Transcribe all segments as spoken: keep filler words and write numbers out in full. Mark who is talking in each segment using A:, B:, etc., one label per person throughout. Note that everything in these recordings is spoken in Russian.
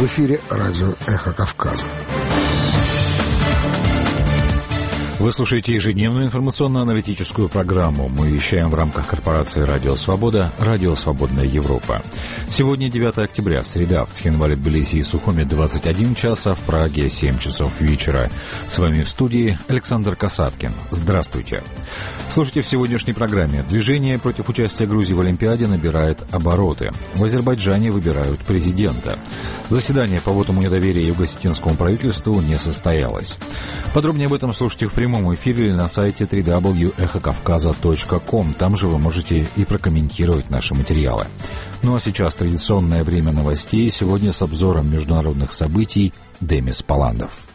A: В эфире радио «Эхо Кавказа».
B: Вы слушаете ежедневную информационно-аналитическую программу. Мы вещаем в рамках корпорации «Радио Свобода», «Радио Свободная Европа». Сегодня девятое октября, среда. В Цхинвале, Тбилиси и Сухуме двадцать один час, а в Праге семь часов вечера. С вами в студии Александр Касаткин. Здравствуйте. Слушайте в сегодняшней программе. Движение против участия Грузии в Олимпиаде набирает обороты. В Азербайджане выбирают президента. Заседание по вотуму недоверия юго-осетинскому правительству не состоялось. Подробнее об этом слушайте в прямом эфире или на сайте дабл ю дабл ю дабл ю точка эхо кавказа точка ком. Там же вы можете и прокомментировать наши материалы. Ну а сейчас традиционное время новостей. Сегодня с обзором международных событий Демис Паландов.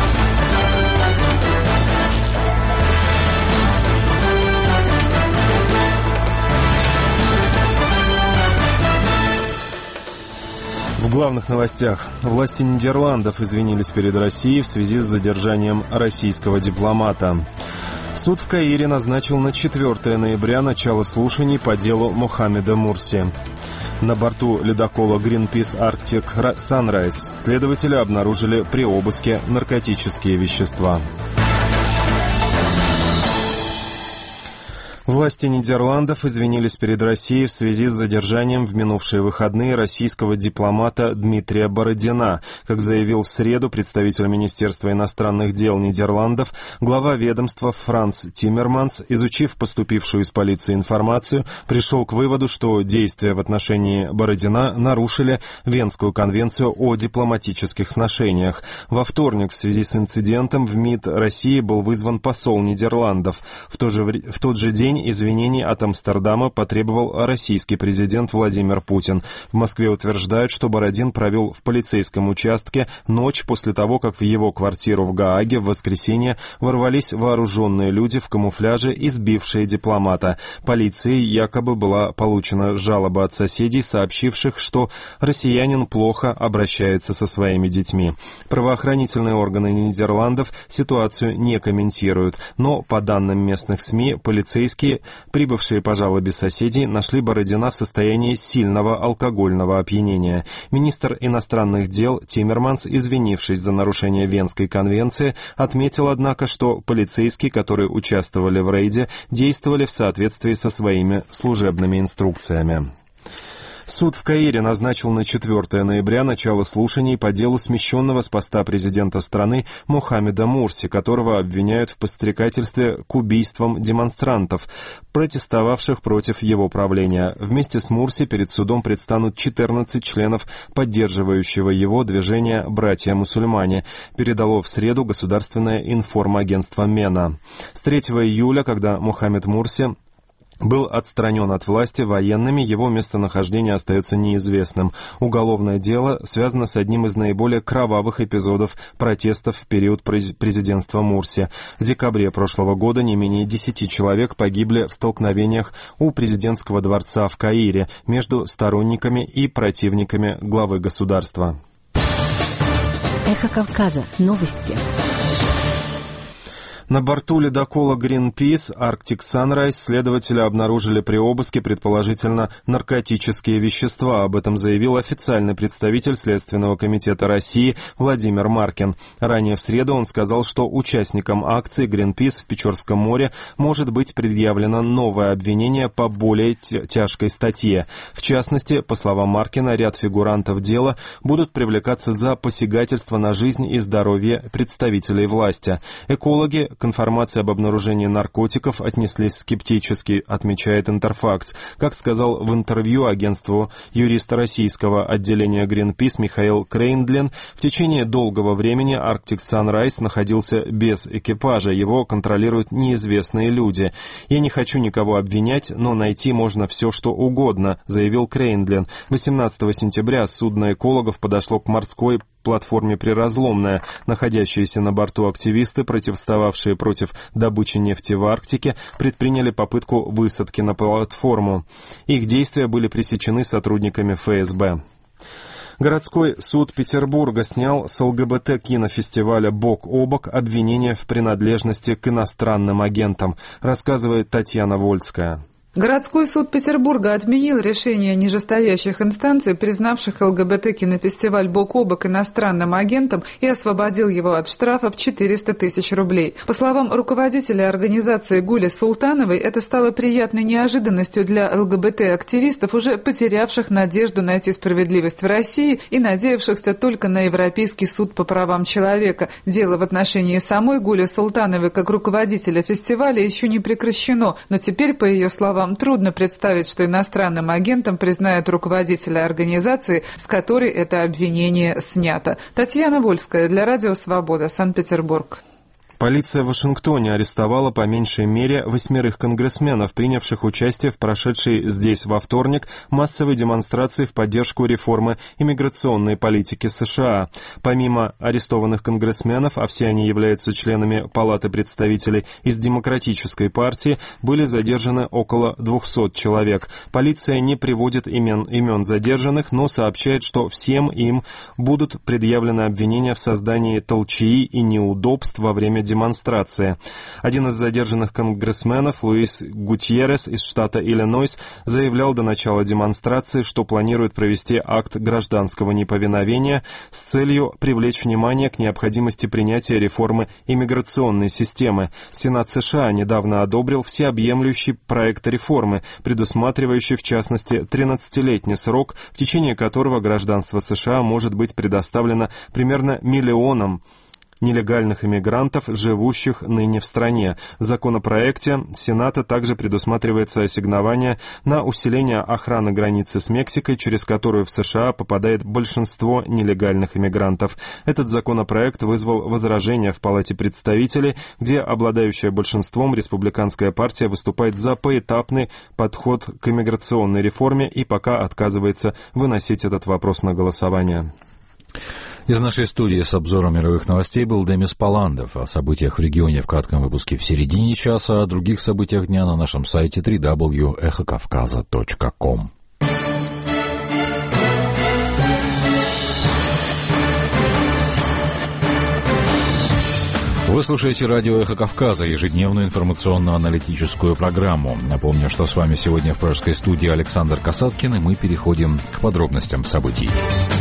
C: В главных новостях. Власти Нидерландов извинились перед Россией в связи с задержанием российского дипломата. Суд в Каире назначил на четвёртое ноября начало слушаний по делу Мохаммеда Мурси. На борту ледокола Greenpeace Arctic Sunrise следователи обнаружили при обыске наркотические вещества. Власти Нидерландов извинились перед Россией в связи с задержанием в минувшие выходные российского дипломата Дмитрия Бородина. Как заявил в среду представитель Министерства иностранных дел Нидерландов, глава ведомства Франс Тиммерманс, изучив поступившую из полиции информацию, пришел к выводу, что действия в отношении Бородина нарушили Венскую конвенцию о дипломатических сношениях. Во вторник в связи с инцидентом в МИД России был вызван посол Нидерландов. В, то же, в тот же день извинений от Амстердама потребовал российский президент Владимир Путин. В Москве утверждают, что Бородин провел в полицейском участке ночь после того, как в его квартиру в Гааге в воскресенье ворвались вооруженные люди в камуфляже, избившие дипломата. Полицией якобы была получена жалоба от соседей, сообщивших, что россиянин плохо обращается со своими детьми. Правоохранительные органы Нидерландов ситуацию не комментируют, но, по данным местных СМИ, полицейские, прибывшие по жалобе соседей, нашли Бородина в состоянии сильного алкогольного опьянения. Министр иностранных дел Тиммерманс, извинившись за нарушение Венской конвенции, отметил, однако, что полицейские, которые участвовали в рейде, действовали в соответствии со своими служебными инструкциями. Суд в Каире назначил на четвёртое ноября начало слушаний по делу смещенного с поста президента страны Мохаммеда Мурси, которого обвиняют в подстрекательстве к убийствам демонстрантов, протестовавших против его правления. Вместе с Мурси перед судом предстанут четырнадцать членов поддерживающего его движения «Братья-мусульмане», передало в среду государственное информагентство МЕНА. С третьего июля, когда Мохаммед Мурси был отстранен от власти военными, его местонахождение остается неизвестным. Уголовное дело связано с одним из наиболее кровавых эпизодов протестов в период президентства Мурси. В декабре прошлого года не менее десяти человек погибли в столкновениях у президентского дворца в Каире между сторонниками и противниками главы государства.
D: Эхо Кавказа. Новости.
C: На борту ледокола Greenpeace Arctic Sunrise следователи обнаружили при обыске предположительно наркотические вещества. Об этом заявил официальный представитель Следственного комитета России Владимир Маркин. Ранее в среду он сказал, что участникам акции Greenpeace в Печорском море может быть предъявлено новое обвинение по более тяжкой статье. В частности, по словам Маркина, ряд фигурантов дела будут привлекаться за посягательство на жизнь и здоровье представителей власти. Экологи к информации об обнаружении наркотиков отнеслись скептически, отмечает Интерфакс. Как сказал в интервью агентству юрист российского отделения Greenpeace Михаил Крейндлен, в течение долгого времени Arctic Sunrise находился без экипажа, его контролируют неизвестные люди. «Я не хочу никого обвинять, но найти можно все, что угодно», заявил Крейндлен. восемнадцатого сентября судно экологов подошло к морской платформе «Приразломная». Находящиеся на борту активисты, протестовавшие против добычи нефти в Арктике, предприняли попытку высадки на платформу. Их действия были пресечены сотрудниками эф эс бэ. Городской суд Петербурга снял с ЛГБТ-кинофестиваля «Бок о бок» обвинения в принадлежности к иностранным агентам, рассказывает Татьяна Вольская.
E: Городской суд Петербурга отменил решение нижестоящих инстанций, признавших ЛГБТ-кинофестиваль бок о бок иностранным агентом, и освободил его от штрафа в четыреста тысяч рублей. По словам руководителя организации Гули Султановой, это стало приятной неожиданностью для ЛГБТ-активистов, уже потерявших надежду найти справедливость в России и надеявшихся только на Европейский суд по правам человека. Дело в отношении самой Гули Султановой как руководителя фестиваля еще не прекращено, но теперь, по ее словам, вам трудно представить, что иностранным агентом признают руководителя организации, с которой это обвинение снято. Татьяна Вольская для Радио Свобода, Санкт-Петербург.
C: Полиция в Вашингтоне арестовала по меньшей мере восьмерых конгрессменов, принявших участие в прошедшей здесь во вторник массовой демонстрации в поддержку реформы иммиграционной политики США. Помимо арестованных конгрессменов, а все они являются членами Палаты представителей из Демократической партии, были задержаны около двухсот человек. Полиция не приводит имен, имен задержанных, но сообщает, что всем им будут предъявлены обвинения в создании толчии и неудобств во время демонстрации. демонстрации. Один из задержанных конгрессменов, Луис Гутьеррес из штата Иллинойс, заявлял до начала демонстрации, что планирует провести акт гражданского неповиновения с целью привлечь внимание к необходимости принятия реформы иммиграционной системы. Сенат США недавно одобрил всеобъемлющий проект реформы, предусматривающий в частности тринадцатилетний срок, в течение которого гражданство США может быть предоставлено примерно миллионам нелегальных иммигрантов, живущих ныне в стране. В законопроекте Сената также предусматривается ассигнование на усиление охраны границы с Мексикой, через которую в США попадает большинство нелегальных иммигрантов. Этот законопроект вызвал возражения в Палате представителей, где обладающая большинством республиканская партия выступает за поэтапный подход к иммиграционной реформе и пока отказывается выносить этот вопрос на голосование.
B: Из нашей студии с обзором мировых новостей был Демис Паландов. О событиях в регионе в кратком выпуске в середине часа, о других событиях дня на нашем сайте дабл ю дабл ю дабл ю точка эхо кавказа точка ком. Вы слушаете радио «Эхо Кавказа», ежедневную информационно-аналитическую программу. Напомню, что с вами сегодня в пражской студии Александр Касаткин, и мы переходим к подробностям событий.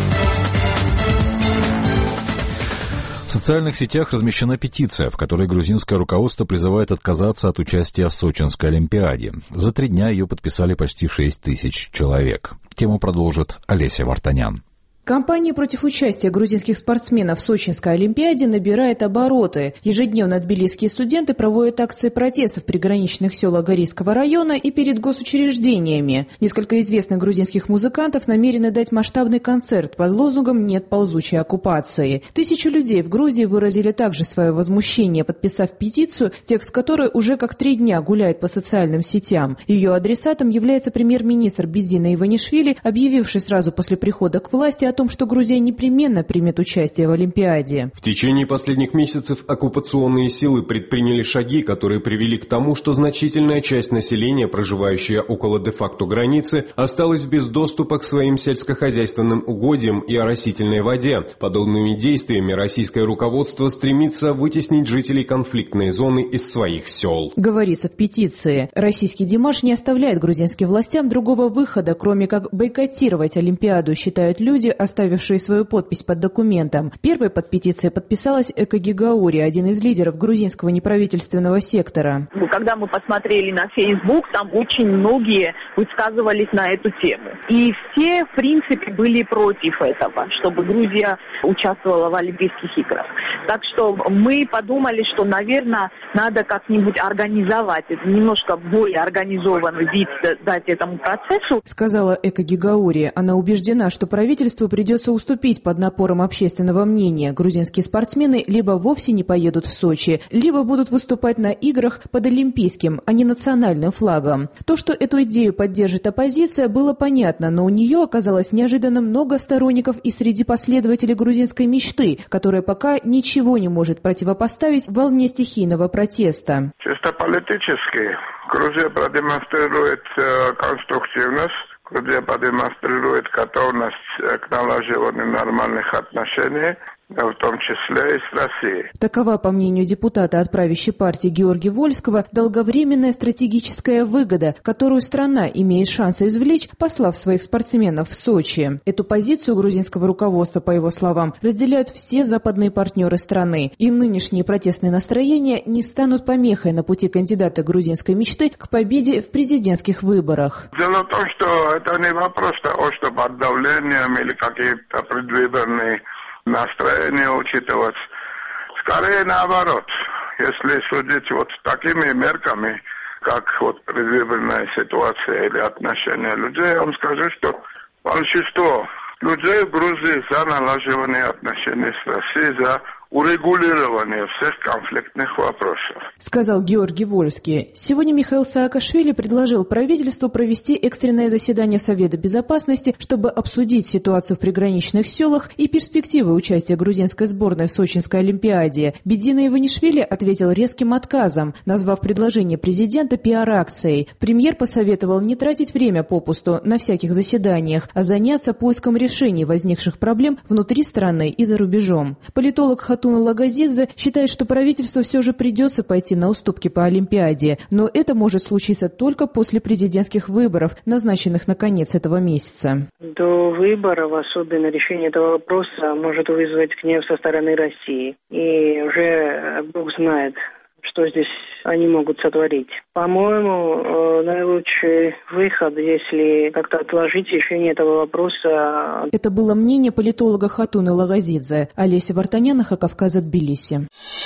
B: В социальных сетях размещена петиция, в которой грузинское руководство призывает отказаться от участия в Сочинской Олимпиаде. За три дня ее подписали почти шесть тысяч человек. Тему продолжит Олеся Вартанян.
F: Кампания против участия грузинских спортсменов в Сочинской Олимпиаде набирает обороты. Ежедневно тбилисские студенты проводят акции протеста в приграничных селах Горийского района и перед госучреждениями. Несколько известных грузинских музыкантов намерены дать масштабный концерт под лозунгом «Нет ползучей оккупации». Тысячи людей в Грузии выразили также свое возмущение, подписав петицию, текст которой уже как три дня гуляет по социальным сетям. Ее адресатом является премьер-министр Бидзина Иванишвили, объявивший сразу после прихода к власти о том, что Грузия непременно примет участие в Олимпиаде.
G: В течение последних месяцев оккупационные силы предприняли шаги, которые привели к тому, что значительная часть населения, проживающая около де-факто границы, осталась без доступа к своим сельскохозяйственным угодьям и оросительной воде. Подобными действиями российское руководство стремится вытеснить жителей конфликтной зоны из своих сел.
F: Говорится в петиции. Российский Димаш не оставляет грузинским властям другого выхода, кроме как бойкотировать Олимпиаду, считают люди, оставившие свою подпись под документом. Первой под петицией подписалась Эко Гигаури, один из лидеров грузинского неправительственного сектора.
H: Когда мы посмотрели на Facebook, там очень многие высказывались на эту тему. И все, в принципе, были против этого, чтобы Грузия участвовала в Олимпийских играх. Так что мы подумали, что, наверное, надо как-нибудь организовать, немножко более организованный вид дать этому процессу.
F: Сказала Эко Гигаури. Она убеждена, что правительству придется уступить под напором общественного мнения. Грузинские спортсмены либо вовсе не поедут в Сочи, либо будут выступать на играх под олимпийским, а не национальным флагом. То, что эту идею поддержит оппозиция, было понятно, но у нее оказалось неожиданно много сторонников и среди последователей грузинской мечты, которая пока ничего не может противопоставить волне стихийного протеста.
I: Чисто политически Грузия продемонстрирует э, конструктивность. Грузия продемонстрирует готовность к налаживанию нормальных отношений. в том числе и с Россией.
F: Такова, по мнению депутата от правящей партии Георгия Вольского, долговременная стратегическая выгода, которую страна имеет шанс извлечь, послав своих спортсменов в Сочи. Эту позицию грузинского руководства, по его словам, разделяют все западные партнеры страны, и нынешние протестные настроения не станут помехой на пути кандидата грузинской мечты к победе в президентских выборах.
I: Дело в том, что это не вопрос того, что под давлением или какие-то предвыборные настроение учитывать. Скорее наоборот. Если судить вот такими мерками, как вот предвыборная ситуация или отношения людей, я вам скажу, что большинство людей в Грузии за налаживание отношений с Россией, за урегулирование всех конфликтных вопросов.
F: Сказал Георгий Вольский. Сегодня Михаил Саакашвили предложил правительству провести экстренное заседание Совета Безопасности, чтобы обсудить ситуацию в приграничных селах и перспективы участия грузинской сборной в Сочинской Олимпиаде. Бедина Иванишвили ответил резким отказом, назвав предложение президента пиар-акцией. Премьер посоветовал не тратить время попусту на всяких заседаниях, а заняться поиском решений возникших проблем внутри страны и за рубежом. Политолог Хатуна Лагазидзе считает, что правительству все же придется пойти на уступки по Олимпиаде, но это может случиться только после президентских выборов, назначенных на конец этого месяца.
J: До выборов, особенно решение этого вопроса, может вызвать гнев со стороны России. И уже Бог знает, что здесь они могут сотворить. По-моему, наилучший выход, если как-то отложить решение этого вопроса.
F: Это было мнение политолога Хатуны Лагазидзе. Олеся Вартанян, Кавказа, Тбилиси.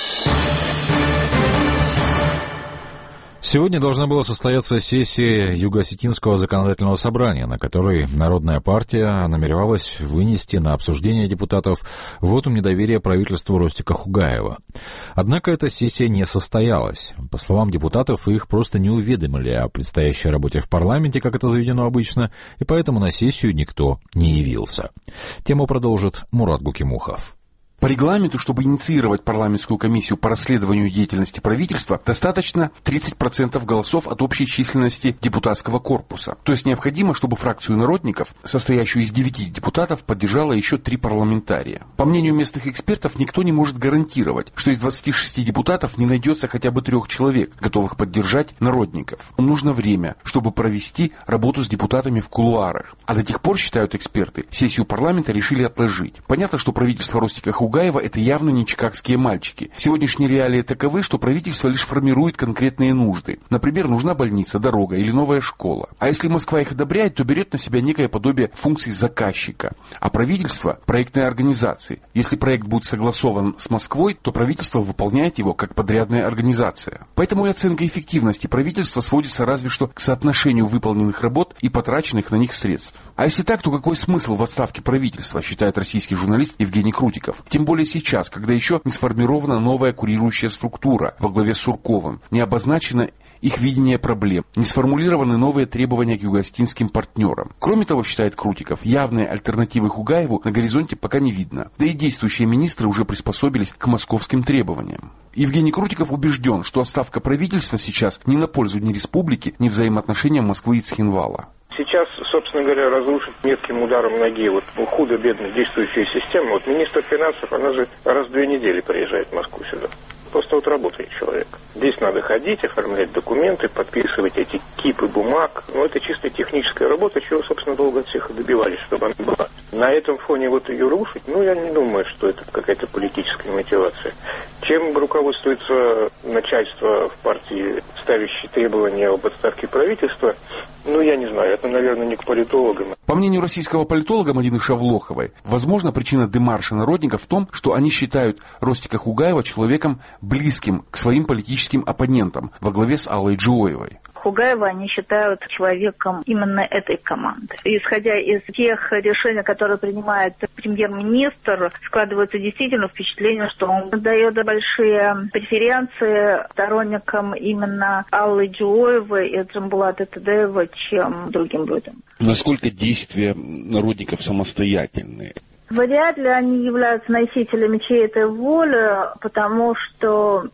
B: Сегодня должна была состояться сессия Юго-Осетинского законодательного собрания, на которой Народная партия намеревалась вынести на обсуждение депутатов вотум недоверия правительству Ростика Хугаева. Однако эта сессия не состоялась. По словам депутатов, их просто не уведомили о предстоящей работе в парламенте, как это заведено обычно, и поэтому на сессию никто не явился. Тему продолжит Мурат Гукимухов.
K: По регламенту, чтобы инициировать парламентскую комиссию по расследованию деятельности правительства, достаточно тридцать процентов голосов от общей численности депутатского корпуса. То есть необходимо, чтобы фракцию народников, состоящую из девяти депутатов, поддержало еще три парламентария. По мнению местных экспертов, никто не может гарантировать, что из двадцати шести депутатов не найдется хотя бы трех человек, готовых поддержать народников. Нужно время, чтобы провести работу с депутатами в кулуарах. А до тех пор, считают эксперты, сессию парламента решили отложить. Понятно, что правительство Ростика Хугаева это явно не чикагские мальчики. Сегодняшние реалии таковы, что правительство лишь формирует конкретные нужды. Например, нужна больница, дорога или новая школа. А если Москва их одобряет, то берет на себя некое подобие функций заказчика. А правительство – проектной организации. Если проект будет согласован с Москвой, то правительство выполняет его как подрядная организация. Поэтому и оценка эффективности правительства сводится разве что к соотношению выполненных работ и потраченных на них средств. А если так, то какой смысл в отставке правительства, считает российский журналист Евгений Крутиков. Тем более сейчас, когда еще не сформирована новая курирующая структура во главе с Сурковым, не обозначено их видение проблем, не сформулированы новые требования к юго-осетинским партнерам. Кроме того, считает Крутиков, явные альтернативы Хугаеву на горизонте пока не видно. Да и действующие министры уже приспособились к московским требованиям. Евгений Крутиков убежден, что отставка правительства сейчас не на пользу ни республики, ни взаимоотношениям Москвы и Цхинвала.
L: Сейчас, собственно говоря, разрушить метким ударом ноги вот худо-бедно действующую систему. Вот министр финансов, она же раз в две недели приезжает в Москву сюда. Просто вот работает человек. Здесь надо ходить, оформлять документы, подписывать эти кипы бумаг. Но это чисто техническая работа, чего, собственно, долго от всех и добивались, чтобы она была. На этом фоне вот ее рушить, ну, я не думаю, что это какая-то политическая мотивация. Чем руководствуется начальство в партии, ставящее требования об отставке правительства, ну, я не знаю, это, наверное, не к политологам.
K: По мнению российского политолога Мадины Шавлоховой, возможно, причина демарша народников в том, что они считают Ростика Хугаева человеком близким к своим политическим оппонентам во главе с Аллой Джуоевой.
M: Хугаева они считают человеком именно этой команды. Исходя из тех решений, которые принимает премьер-министр, складывается действительно впечатление, что он дает большие преференции сторонникам именно Аллы Джуоевой и Джамбулата Тадеева, чем другим людям.
N: Насколько действия народников самостоятельные?
M: Вряд ли они являются носителями чьей-то воли, потому что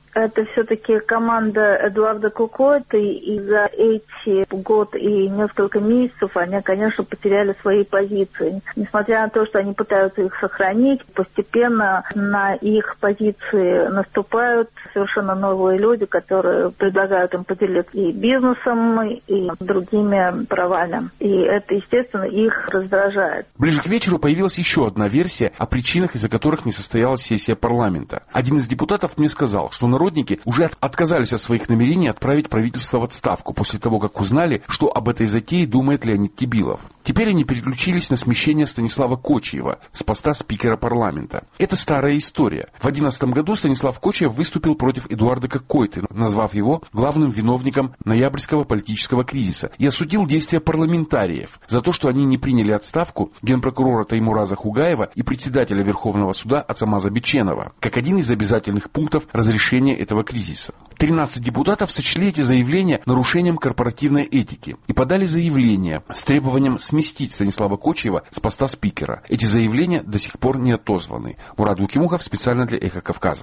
M: Это все-таки команда Эдуарда Кокойты, и за эти год и несколько месяцев они, конечно, потеряли свои позиции. Несмотря на то, что они пытаются их сохранить, постепенно на их позиции наступают совершенно новые люди, которые предлагают им поделиться и бизнесом, и другими правами. И это, естественно, их раздражает.
K: Ближе к вечеру появилась еще одна версия о причинах, из-за которых не состоялась сессия парламента. Один из депутатов мне сказал, что народники уже отказались от своих намерений отправить правительство в отставку после того, как узнали, что об этой затее думает Леонид Кибилов. Теперь они переключились на смещение Станислава Кочиева с поста спикера парламента. Это старая история. В две тысячи одиннадцатом году Станислав Кочиев выступил против Эдуарда Кокойты, назвав его главным виновником ноябрьского политического кризиса, и осудил действия парламентариев за то, что они не приняли отставку генпрокурора Таймураза Хугаева и председателя Верховного суда Ацамаза Биченова, как один из обязательных пунктов разрешения этого кризиса. тринадцать депутатов сочли эти заявления нарушением корпоративной этики и подали заявление с требованием сместить Станислава Кочиева с поста спикера. Эти заявления до сих пор не отозваны. Мурад Лукимухов специально для «Эхо Кавказа».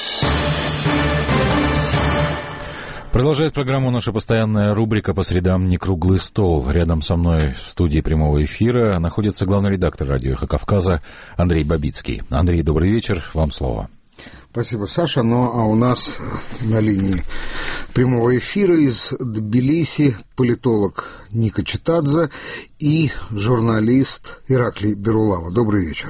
B: Продолжает программу наша постоянная рубрика по средам «Не круглый стол». Рядом со мной в студии прямого эфира находится главный редактор радио «Эхо Кавказа» Андрей Бабицкий. Андрей, добрый вечер, вам слово.
A: Спасибо, Саша. Ну, а у нас на линии прямого эфира из Тбилиси политолог Ника Читадзе и журналист Ираклий Берулава. Добрый вечер.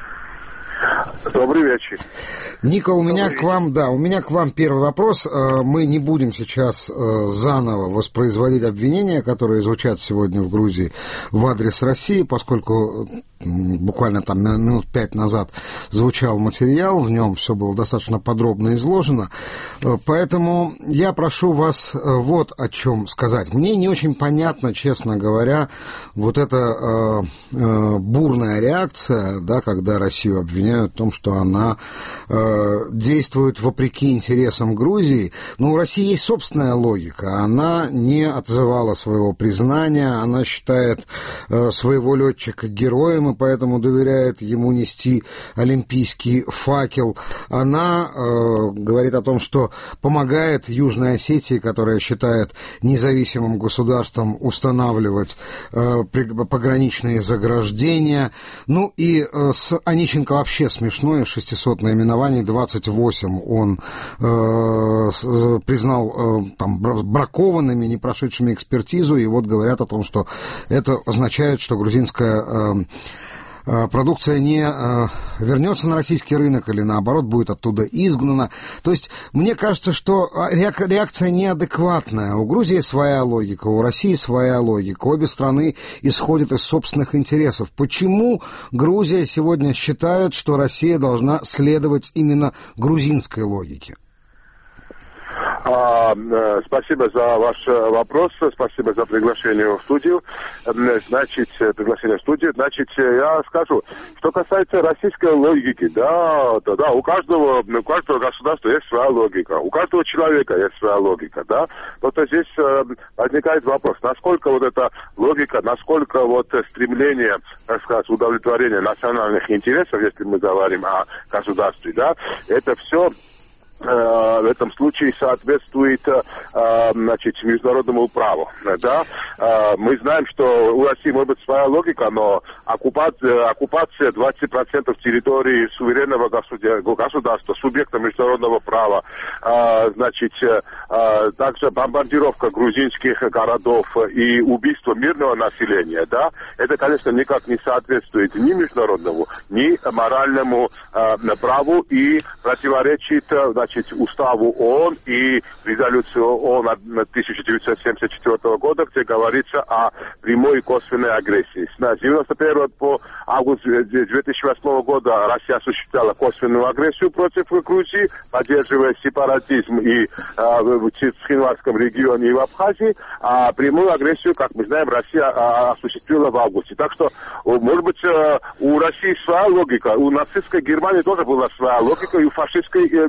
O: Добрый вечер.
A: Ника, у меня к вам, да, у меня к вам первый вопрос. Мы не будем сейчас заново воспроизводить обвинения, которые звучат сегодня в Грузии в адрес России, поскольку буквально там минут пять назад звучал материал, в нем все было достаточно подробно изложено. Поэтому я прошу вас вот о чем сказать. Мне не очень понятно, честно говоря, вот эта э, э, бурная реакция, да, когда Россию обвиняют в том, что она э, действует вопреки интересам Грузии. Но у России есть собственная логика. Она не отзывала своего признания, она считает э, своего летчика героем, и поэтому доверяет ему нести олимпийский факел. Она э, говорит о том, что помогает Южной Осетии, которая считает независимым государством, устанавливать э, пограничные заграждения. Ну и э, с Онищенко вообще смешное, шестьсот наименований, двадцать восемь он э, признал э, там, бракованными, не прошедшими экспертизу, и вот говорят о том, что это означает, что грузинская э, продукция не э, вернется на российский рынок или, наоборот, будет оттуда изгнана. То есть, мне кажется, что реакция неадекватная. У Грузии своя логика, у России своя логика. Обе страны исходят из собственных интересов. Почему Грузия сегодня считает, что Россия должна следовать именно грузинской логике?
O: А, спасибо за ваш вопрос, спасибо за приглашение в студию. Значит, приглашение в студию. Значит, я скажу, что касается российской логики, да, да, да, у каждого, у каждого государства есть своя логика, у каждого человека есть своя логика, да. Просто здесь возникает вопрос, насколько вот эта логика, насколько вот стремление, так сказать, удовлетворения национальных интересов, если мы говорим о государстве, да, это все в этом случае соответствует, значит, международному праву, да. Мы знаем, что у России может быть своя логика, но оккупация, оккупация двадцати процентов территории суверенного государства, субъекта международного права, значит, также бомбардировка грузинских городов и убийство мирного населения, да, это, конечно, никак не соответствует ни международному, ни моральному праву и противоречит, значит, уставу ООН и резолюцию ООН тысяча девятьсот семьдесят четвёртого года, где говорится о прямой и косвенной агрессии. С девяносто первого по август две тысячи восьмого года Россия осуществляла косвенную агрессию против Грузии, поддерживая сепаратизм и э, в Цхинвальском регионе и в Абхазии, а прямую агрессию, как мы знаем, Россия э, осуществила в августе. Так что, может быть, э, у России своя логика, у нацистской Германии тоже была своя логика, и у фашистской э, Италии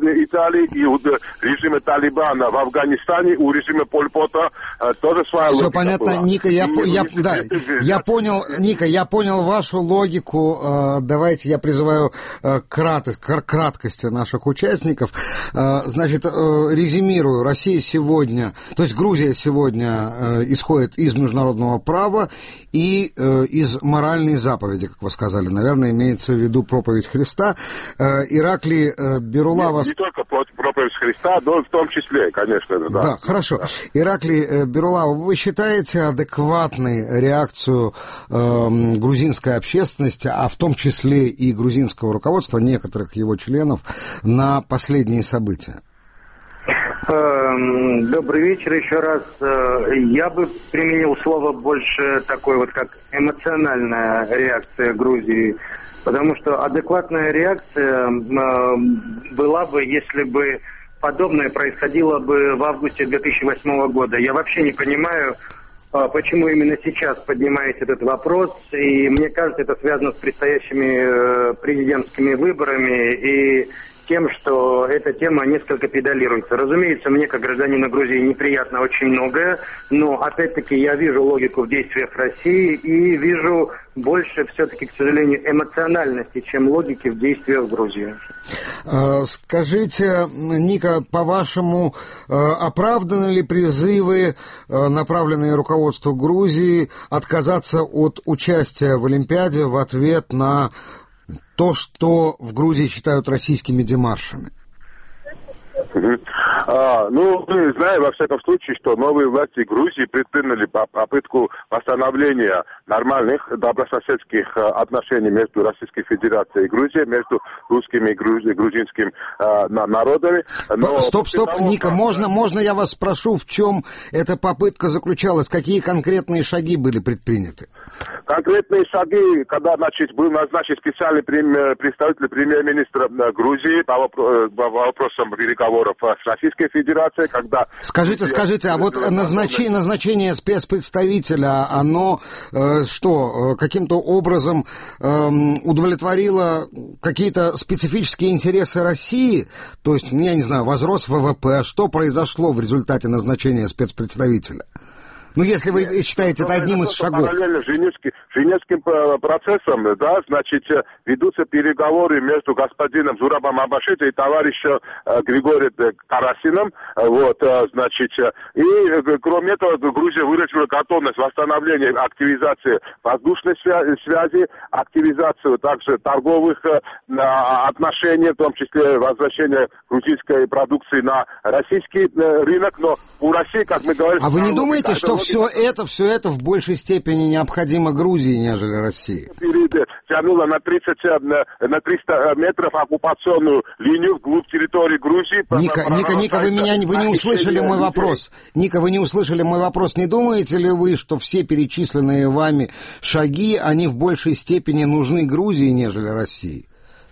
O: Сомали, и у режима Талибана в Афганистане, у режима Поль Пота тоже своя
A: Все
O: логика
A: понятно,
O: была.
A: Ника, я,
O: И,
A: я,
O: и,
A: да,
O: и, и,
A: я понял, Ника, я понял вашу логику. Давайте я призываю к краткости наших участников. Значит, резюмирую, Россия сегодня, то есть Грузия сегодня исходит из международного права и из моральной заповеди, как вы сказали, наверное, имеется в виду проповедь Христа. Ираклий Берулава...
O: Не, не только проповедь Христа, но в том числе, конечно, да.
A: Да, хорошо. Ираклий Берулава, вы считаете адекватной реакцию э, грузинской общественности, а в том числе и грузинского руководства, некоторых его членов, на последние события?
P: Добрый вечер еще раз. Я бы применил слово больше такой вот, как эмоциональная реакция Грузии, потому что адекватная реакция была бы, если бы подобное происходило бы в августе две тысячи восьмого года. Я вообще не понимаю, почему именно сейчас поднимаете этот вопрос, и мне кажется, это связано с предстоящими президентскими выборами и тем, что эта тема несколько педалируется. Разумеется, мне, как гражданину Грузии, неприятно очень многое, но, опять-таки, я вижу логику в действиях России и вижу больше, все-таки, к сожалению, эмоциональности, чем логики в действиях Грузии.
A: Скажите, Ника, по-вашему, оправданы ли призывы, направленные руководству Грузии, отказаться от участия в Олимпиаде в ответ на то, что в Грузии считают российскими демаршами?
O: А, ну, мы знаем, во всяком случае, что новые власти Грузии предприняли попытку восстановления нормальных добрососедских отношений между Российской Федерацией и Грузией, между русскими и грузинскими а, народами. Но
A: стоп, стоп, того, Ника,
O: как...
A: можно, можно я вас спрошу, в чем эта попытка заключалась? Какие конкретные шаги были предприняты?
O: Конкретные шаги, когда, значит, был назначен специальный представитель премьер-министра Грузии по вопросам переговоров с Российской Федерацией, когда...
A: Скажите, скажите, а вот назначение, назначение спецпредставителя, оно э, что, каким-то образом э, удовлетворило какие-то специфические интересы России? То есть, я не знаю, возрос ВВП, что произошло в результате назначения спецпредставителя? Ну, если вы Нет, считаете это одним из шагов.
O: Параллельно с Женевским, Женевским процессом, да, значит, ведутся переговоры между господином Зурабом Абашидзе и товарищем э, Григорием Карасиным, вот, э, значит, и э, кроме этого Грузия выразила готовность восстановления активизации воздушной связи, связи активизацию также торговых э, отношений, в том числе возвращение грузинской продукции на российский э, рынок, но у России, как мы говорим...
A: А вы не думаете, что все это, все это в большей степени необходимо Грузии, нежели России?
O: Тянула на тридцать, на триста метров оккупационную линию вглубь территории Грузии.
A: Ника, Ника, Ника, вы меня вы не услышали мой вопрос. Ника, вы не услышали мой вопрос. Не думаете ли вы, что все перечисленные вами шаги, они в большей степени нужны Грузии, нежели России?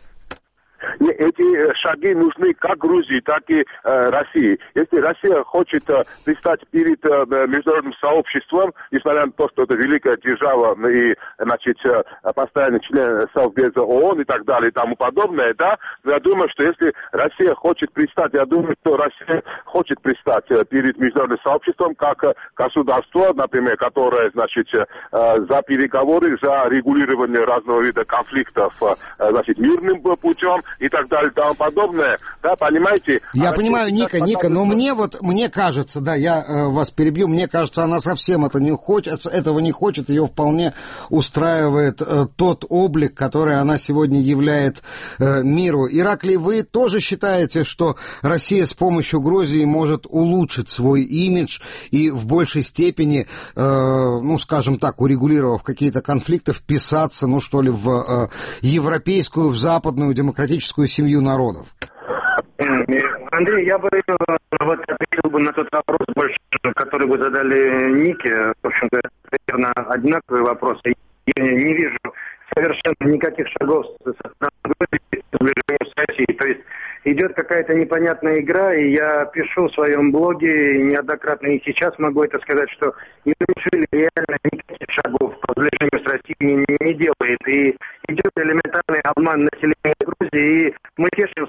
O: Эти шаги нужны как Грузии, так и э, России. Если Россия хочет э, пристать перед э, международным сообществом, несмотря на то, что это великая держава и, значит, э, постоянный член Совбеза ООН и так далее и тому подобное, да, я думаю, что если Россия хочет пристать, я думаю, что Россия хочет пристать э, перед международным сообществом как э, государство, например, которое, значит, э, за переговоры, за регулирование разного вида конфликтов, э, значит, мирным путем и так далее и тому подобное, да, понимаете?
A: Я
O: а
A: понимаю, Ника, Ника, но мне вот, мне кажется, да, я э, вас перебью, мне кажется, она совсем это не хочет, этого не хочет, ее вполне устраивает э, тот облик, который она сегодня являет э, миру. Ираклий, вы тоже считаете, что Россия с помощью Грузии может улучшить свой имидж и в большей степени, э, ну, скажем так, урегулировав какие-то конфликты, вписаться, ну, что ли, в э, европейскую, в западную демократическую семью народов?
P: Андрей, я бы вот ответил бы на тот вопрос, больше, который вы задали Нике. В общем-то, примерно одинаковые вопросы. Я не вижу совершенно никаких шагов со стороны сближения с Россией. То есть идет какая-то непонятная игра, и я пишу в своем блоге неоднократно, и сейчас могу это сказать, что Иванишвили реально никаких шагов по сближению с Россией не, не делает. И идет элементарный обман населения Грузии, и мы тешимся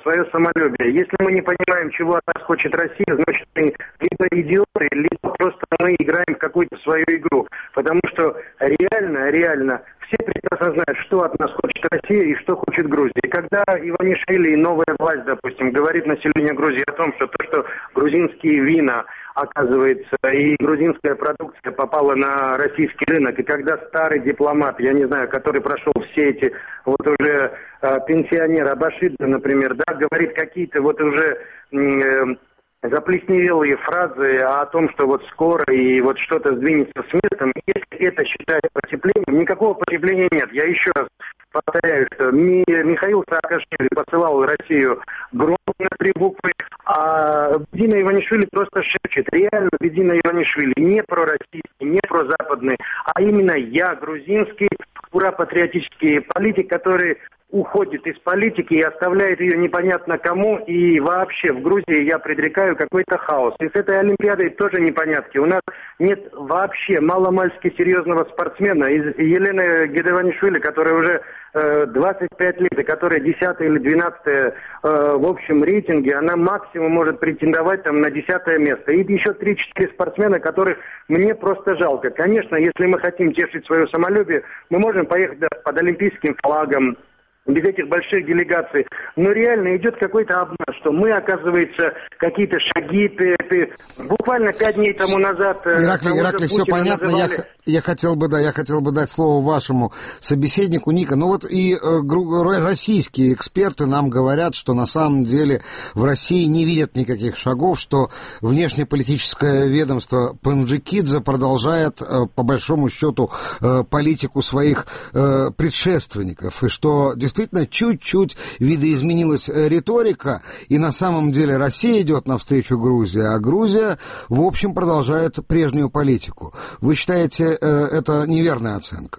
P: свое самолюбие. Если мы не понимаем, чего от нас хочет Россия, значит, мы либо идиоты, либо просто мы играем в какую-то свою игру. Потому что реально, реально, все прекрасно знают, что от нас хочет Россия и что хочет Грузия. И когда Иванишвили и новая власть, допустим, говорит населению Грузии о том, что то, что грузинские вина, оказывается, и грузинская продукция попала на российский рынок, и когда старый дипломат, я не знаю, который прошел все эти вот уже э, пенсионер Абашидзе, например, да, говорит какие-то вот уже э, заплесневелые фразы о том, что вот скоро и вот что-то сдвинется с местом, если это считать потеплением, никакого потепления нет. Я еще раз повторяю, что Ми, Михаил Саакашвили посылал в Россию гром на три буквы, а Бедина Иванишвили просто шепчет. Реально Бедина Иванишвили не пророссийский, не прозападный, а именно я, грузинский, ура-патриотический политик, который уходит из политики и оставляет ее непонятно кому, и вообще в Грузии я предрекаю какой-то хаос. И с этой Олимпиадой тоже непонятки. У нас нет вообще маломальски серьезного спортсмена. Из Елены Гедеванишвили, которая уже э, двадцать пять лет, и которая десятая или двенадцатая э, в общем рейтинге, она максимум может претендовать там на десятое место. И еще три-четыре спортсмена, которых мне просто жалко. Конечно, если мы хотим тешить свое самолюбие, мы можем поехать да, под олимпийским флагом, без этих больших делегаций. Но реально идет какой-то обман, что мы, оказывается, какие-то шаги... Буквально пять дней тому назад...
A: Ираклий, Ираклий, все понятно. Называли... Я, я, хотел бы, да, я хотел бы дать слово вашему собеседнику Ника. Ну вот и э, российские эксперты нам говорят, что на самом деле в России не видят никаких шагов, что внешнеполитическое ведомство Панджикидзе продолжает, э, по большому счету, э, политику своих э, предшественников, и что действительно чуть-чуть видоизменилась риторика, и на самом деле Россия идет навстречу Грузии, а Грузия, в общем, продолжает прежнюю политику. Вы считаете, это неверная оценка?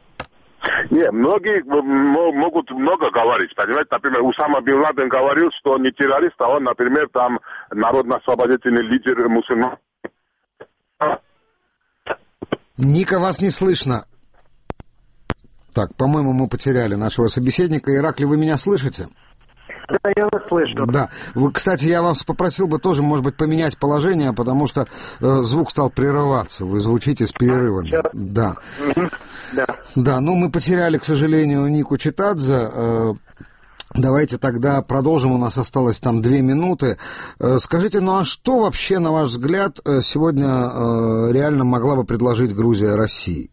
O: Не, многие могут много говорить, понимаете, например, Усама бин Ладен говорил, что он не террорист, а он, например, там народно-освободительный лидер мусульман.
A: Ника, вас не слышно. Так, по-моему, мы потеряли нашего собеседника. Ираклий, вы меня слышите?
P: Да, я вас слышу.
A: Да. Вы, кстати, я вас попросил бы тоже, может быть, поменять положение, потому что э, звук стал прерываться. Вы звучите с перерывами. Сейчас. Да. Угу. Да. Да, ну мы потеряли, к сожалению, Нику Читадзе. Э, Давайте тогда продолжим, у нас осталось там две минуты. Скажите, ну а что вообще, на ваш взгляд, сегодня э, реально могла бы предложить Грузия России?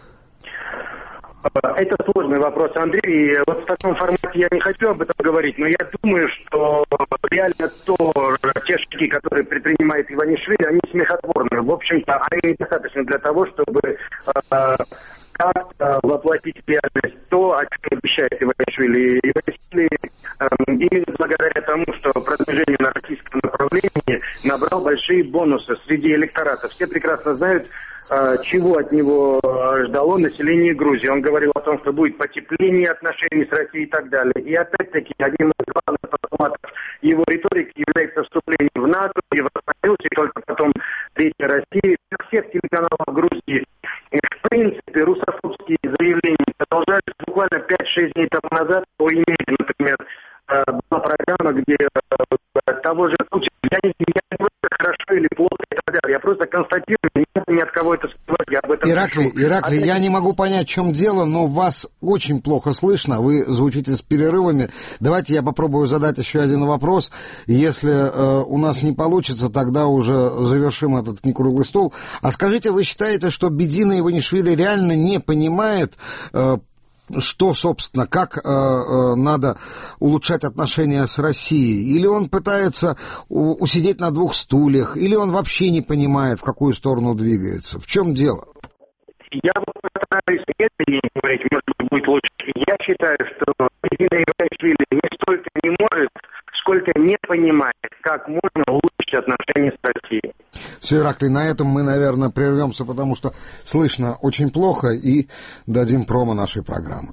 P: Это сложный вопрос, Андрей. И вот в таком формате я не хочу об этом говорить, но я думаю, что реально то, те шаги, которые предпринимает Иванишвили, они смехотворны. В общем-то, они недостаточно для того, чтобы э, как-то воплотить в реальность то, о чем обещает Иванишвили. Иванишвили э, именно благодаря тому, что продвижение на российском направлении набрал большие бонусы среди электората. Все прекрасно знают, чего от него ждало население Грузии. Он говорил о том, что будет потепление отношений с Россией и так далее. И опять-таки одним из главных постулатов его риторики является вступление в НАТО, Евросоюз, и только потом Третья Россия. Во всех телеканалах Грузии, в принципе, русофобские заявления продолжались буквально пять-шесть дней тому назад. По имени, например, была программа, где того же Путина, я не, я не говорю, хорошо или плохо и так далее, я просто констатирую, нет ни от кого это скрывать, я об этом
A: Ираклий,
P: пишу.
A: Ираклий, а я не могу понять, в чем дело, но вас очень плохо слышно, вы звучите с перерывами. Давайте я попробую задать еще один вопрос. Если э, у нас не получится, тогда уже завершим этот некруглый стол. А скажите, вы считаете, что Бедина Иванишвили реально не понимает, э, что, собственно, как э, э, надо улучшать отношения с Россией? Или он пытается у, усидеть на двух стульях, или он вообще не понимает, в какую сторону двигается? В чем дело?
P: Я постараюсь медленнее говорить, может быть, будет лучше. Я считаю, что Бедина Иванишвили не столько не может, сколько не понимает, как можно улучшить отношения с Россией.
A: Все, Ираклий, на этом мы, наверное, прервемся, потому что слышно очень плохо, и дадим промо нашей программы.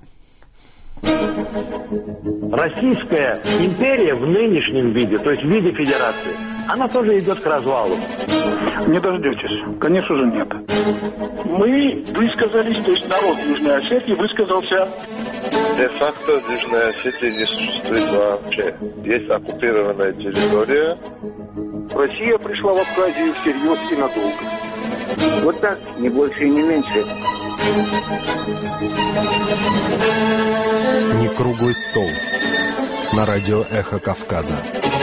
Q: Российская империя в нынешнем виде, то есть в виде федерации, она тоже идет к развалу. Не дождетесь. Конечно же, нет.
R: Мы высказались, то есть народ Южной Осетии высказался.
S: Де-факто в Южной Осетии не существует вообще. Есть оккупированная территория.
R: Россия пришла в Абхазию всерьез и надолго.
T: Вот так, не больше и не меньше.
C: Не круглый стол. На радио «Эхо Кавказа».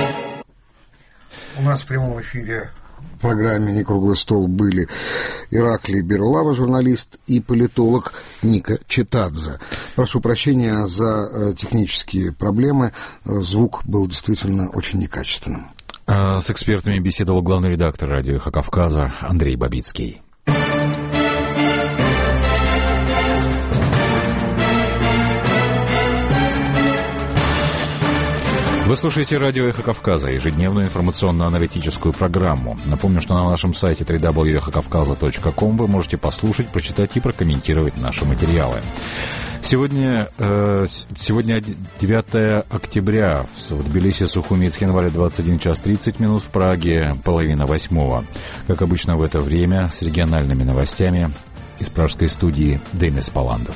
A: У нас в прямом эфире в программе «Не круглый стол» были Ираклий Берулава, журналист, и политолог Ника Читадзе. Прошу прощения за технические проблемы. Звук был действительно очень некачественным.
B: С экспертами беседовал главный редактор радио «Эхо Кавказа» Андрей Бабицкий. Вы слушаете радио «Эхо Кавказа», ежедневную информационно-аналитическую программу. Напомню, что на нашем сайте дабл ю дабл ю дабл ю точка эхо кавказа точка ком вы можете послушать, прочитать и прокомментировать наши материалы. Сегодня, э, сегодня девятое октября. В Тбилиси, Сухуми и Цхинвале двадцать один час тридцать минут, в Праге половина восьмого. Как обычно в это время с региональными новостями из пражской студии Демис Паландов.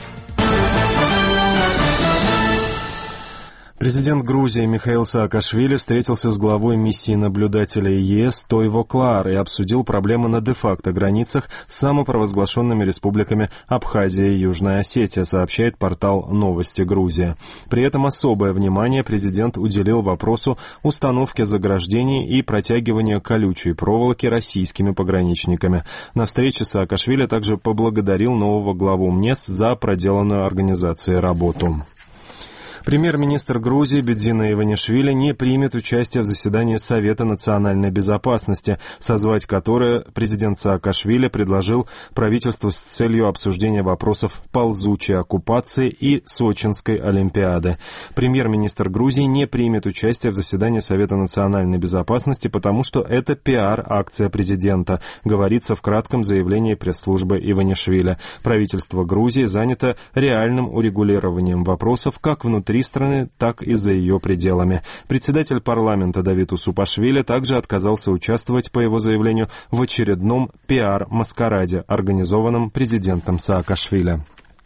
C: Президент Грузии Михаил Саакашвили встретился с главой миссии наблюдателя ЕС Тойво Клаар и обсудил проблемы на де-факто границах с самопровозглашенными республиками Абхазия и Южная Осетия, сообщает портал «Новости Грузия». При этом особое внимание президент уделил вопросу установки заграждений и протягивания колючей проволоки российскими пограничниками. На встрече Саакашвили также поблагодарил нового главу МНЕС за проделанную организацией работу. Премьер-министр Грузии Бедзина Иванишвили не примет участие в заседании Совета национальной безопасности, созвать которое президент Саакашвили предложил правительству с целью обсуждения вопросов ползучей оккупации и Сочинской Олимпиады. Премьер-министр Грузии не примет участие в заседании Совета национальной безопасности, потому что это пиар-акция президента, говорится в кратком заявлении пресс-службы Иванишвили. Правительство Грузии занято реальным урегулированием вопросов как внутри страны, так и за ее пределами. Председатель парламента Давид Усупашвили также отказался участвовать, по его заявлению, в очередном пиар-маскараде, организованном президентом Саакашвили.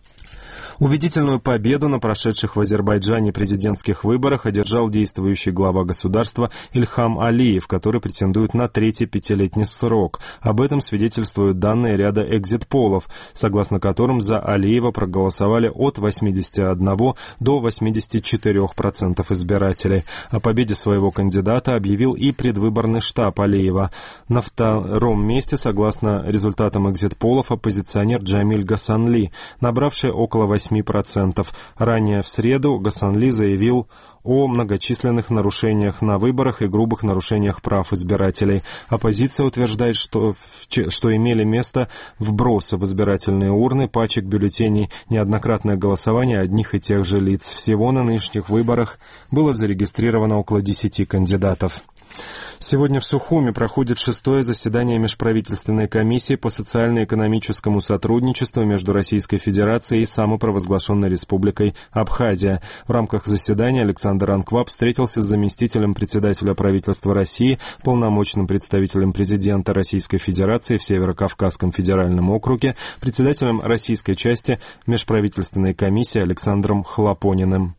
C: Убедительную победу на прошедших в Азербайджане президентских выборах одержал действующий глава государства Ильхам Алиев, который претендует на третий пятилетний срок. Об этом свидетельствуют данные ряда экзит-полов, согласно которым за Алиева проголосовали от восьмидесяти одного до восьмидесяти четырёх процентов избирателей. О победе своего кандидата объявил и предвыборный штаб Алиева. На втором месте, согласно результатам экзит-полов, оппозиционер Джамиль Гасанли, набравший около восьми процентов. Ранее в среду Гасанли заявил о многочисленных нарушениях на выборах и грубых нарушениях прав избирателей. Оппозиция утверждает, что, что имели место вбросы в избирательные урны, пачек бюллетеней, неоднократное голосование одних и тех же лиц. Всего на нынешних выборах было зарегистрировано около десяти кандидатов. Сегодня в Сухуми проходит шестое заседание Межправительственной комиссии по социально-экономическому сотрудничеству между Российской Федерацией и самопровозглашенной Республикой Абхазия. В рамках заседания Александр Анкваб встретился с заместителем председателя правительства России, полномочным представителем президента Российской Федерации в Северо-Кавказском федеральном округе, председателем российской части Межправительственной комиссии Александром Хлопониным.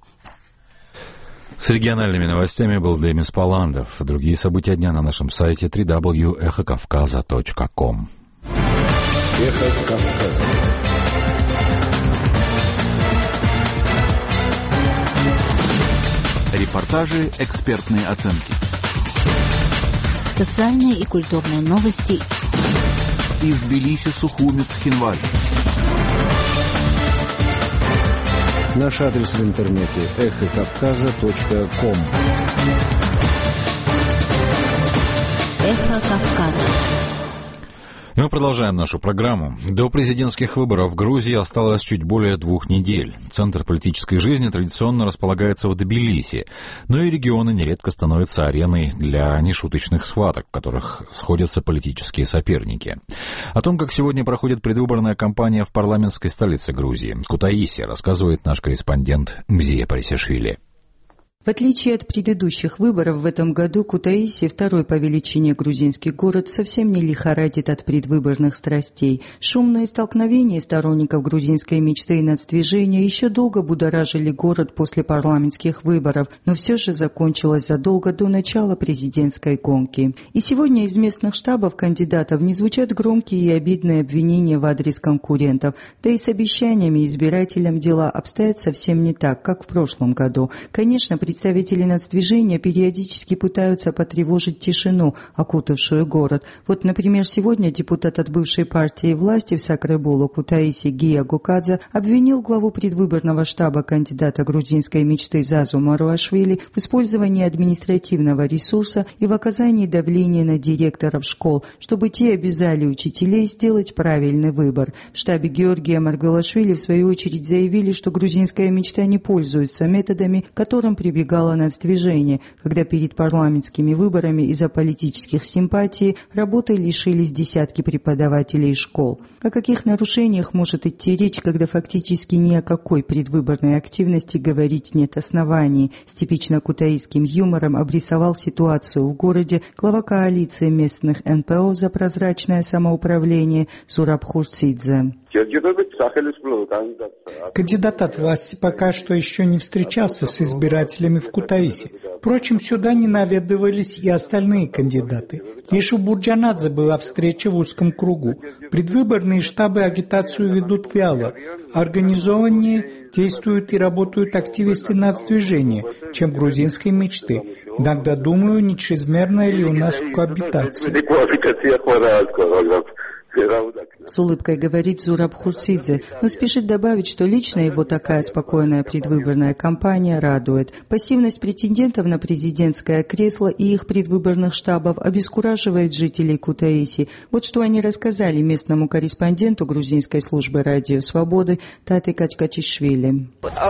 B: С региональными новостями был Демис Паландов. Другие события дня на нашем сайте дабл ю дабл ю дабл ю точка эхо кавказа точка ком.
U: Эхо Кавказа. Репортажи, экспертные оценки.
D: Социальные и культурные новости.
U: Из Тбилиси, Сухуми, Цхинвале.
V: Наш адрес в интернете эхо кавказа точка ком.
D: Эхо Кавказа.
B: И мы продолжаем нашу программу. До президентских выборов в Грузии осталось чуть более двух недель. Центр политической жизни традиционно располагается в Тбилиси, но и регионы нередко становятся ареной для нешуточных схваток, в которых сходятся политические соперники. О том, как сегодня проходит предвыборная кампания в парламентской столице Грузии, Кутаиси, рассказывает наш корреспондент Мзия Парисишвили.
E: В отличие от предыдущих выборов, в этом году Кутаиси, второй по величине грузинский город, совсем не лихорадит от предвыборных страстей. Шумные столкновения сторонников грузинской мечты и нацдвижения еще долго будоражили город после парламентских выборов, но все же закончилось задолго до начала президентской гонки. И сегодня из местных штабов кандидатов не звучат громкие и обидные обвинения в адрес конкурентов, да и с обещаниями избирателям дела обстоят совсем не так, как в прошлом году. Конечно, представители нацдвижения периодически пытаются потревожить тишину, окутавшую город. Вот, например, сегодня депутат от бывшей партии власти в Сакреболу Кутаиси Гия Гукадзе обвинил главу предвыборного штаба кандидата грузинской мечты Зазу Маруашвили в использовании административного ресурса и в оказании давления на директоров школ, чтобы те обязали учителей сделать правильный выбор. В штабе Георгия Маргвелашвили в свою очередь заявили, что грузинская мечта не пользуется методами, которым прибегала нацдвижение, когда перед парламентскими выборами из-за политических симпатий работы лишились десятки преподавателей школ. О каких нарушениях может идти речь, когда фактически ни о какой предвыборной активности говорить нет оснований? С типично кутаисским юмором обрисовал ситуацию в городе глава коалиции местных эн пэ о за прозрачное самоуправление Зураб Хурцидзе.
G: Кандидат от власти пока что еще не встречался с избирателями в Кутаиси. Впрочем, сюда не наведывались и остальные кандидаты. Лишь у Бурджанадзе была встреча в узком кругу. Предвыборные штабы агитацию ведут вяло. Организованнее действуют и работают активисты нацдвижения, чем грузинской мечты. Иногда думаю, не чрезмерная ли у нас коабитация.
E: С улыбкой говорит Зураб Хурцидзе, но спешит добавить, что лично его такая спокойная предвыборная кампания радует. Пассивность претендентов на президентское кресло и их предвыборных штабов обескураживает жителей Кутаиси. Вот что они рассказали местному корреспонденту грузинской службы «Радио Свободы» Тате Качкачишвили.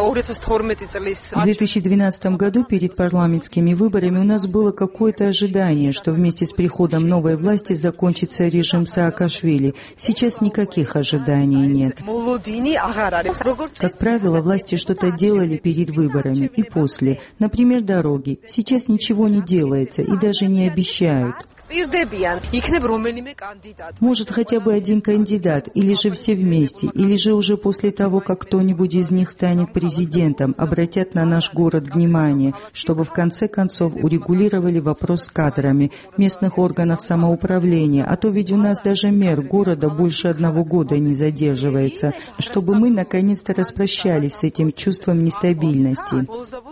E: В две тысячи двенадцатом году перед парламентскими выборами у нас было какое-то ожидание, что вместе с приходом новой власти закончится режим Саакашвили. Сейчас никаких ожиданий нет. Как правило, власти что-то делали перед выборами и после. Например, дороги. Сейчас ничего не делается и даже не обещают. Может, хотя бы один кандидат, или же все вместе, или же уже после того, как кто-нибудь из них станет президентом, обратят на наш город внимание, чтобы в конце концов урегулировали вопрос с кадрами в местных органах самоуправления, а то ведь у нас даже мэр города больше одного года не задерживается, чтобы мы наконец-то распрощались с этим чувством нестабильности.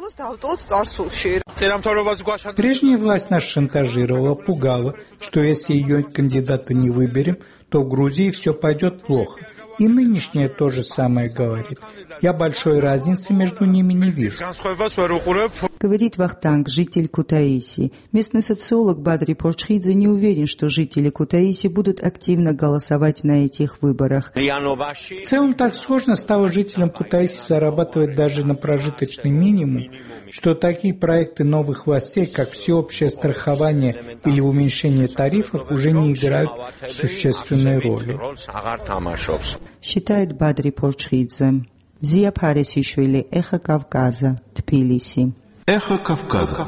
G: Прежняя власть нас шантажировала, пугала, что если ее кандидата не выберем, то в Грузии все пойдет плохо. И нынешняя то же самое говорит. Я большой разницы между ними не вижу.
E: Говорит Вахтанг, житель Кутаиси. Местный социолог Бадри Порчхидзе не уверен, что жители Кутаиси будут активно голосовать на этих выборах.
G: В целом так сложно стало жителям Кутаиси зарабатывать даже на прожиточный минимум, что такие проекты новых властей, как всеобщее страхование или уменьшение тарифов, уже не играют существенной роли.
E: Считает Бадри Порчхидзе. Зия Парисишвили, Эхо Кавказа, Тбилиси.
U: Эхо Кавказа.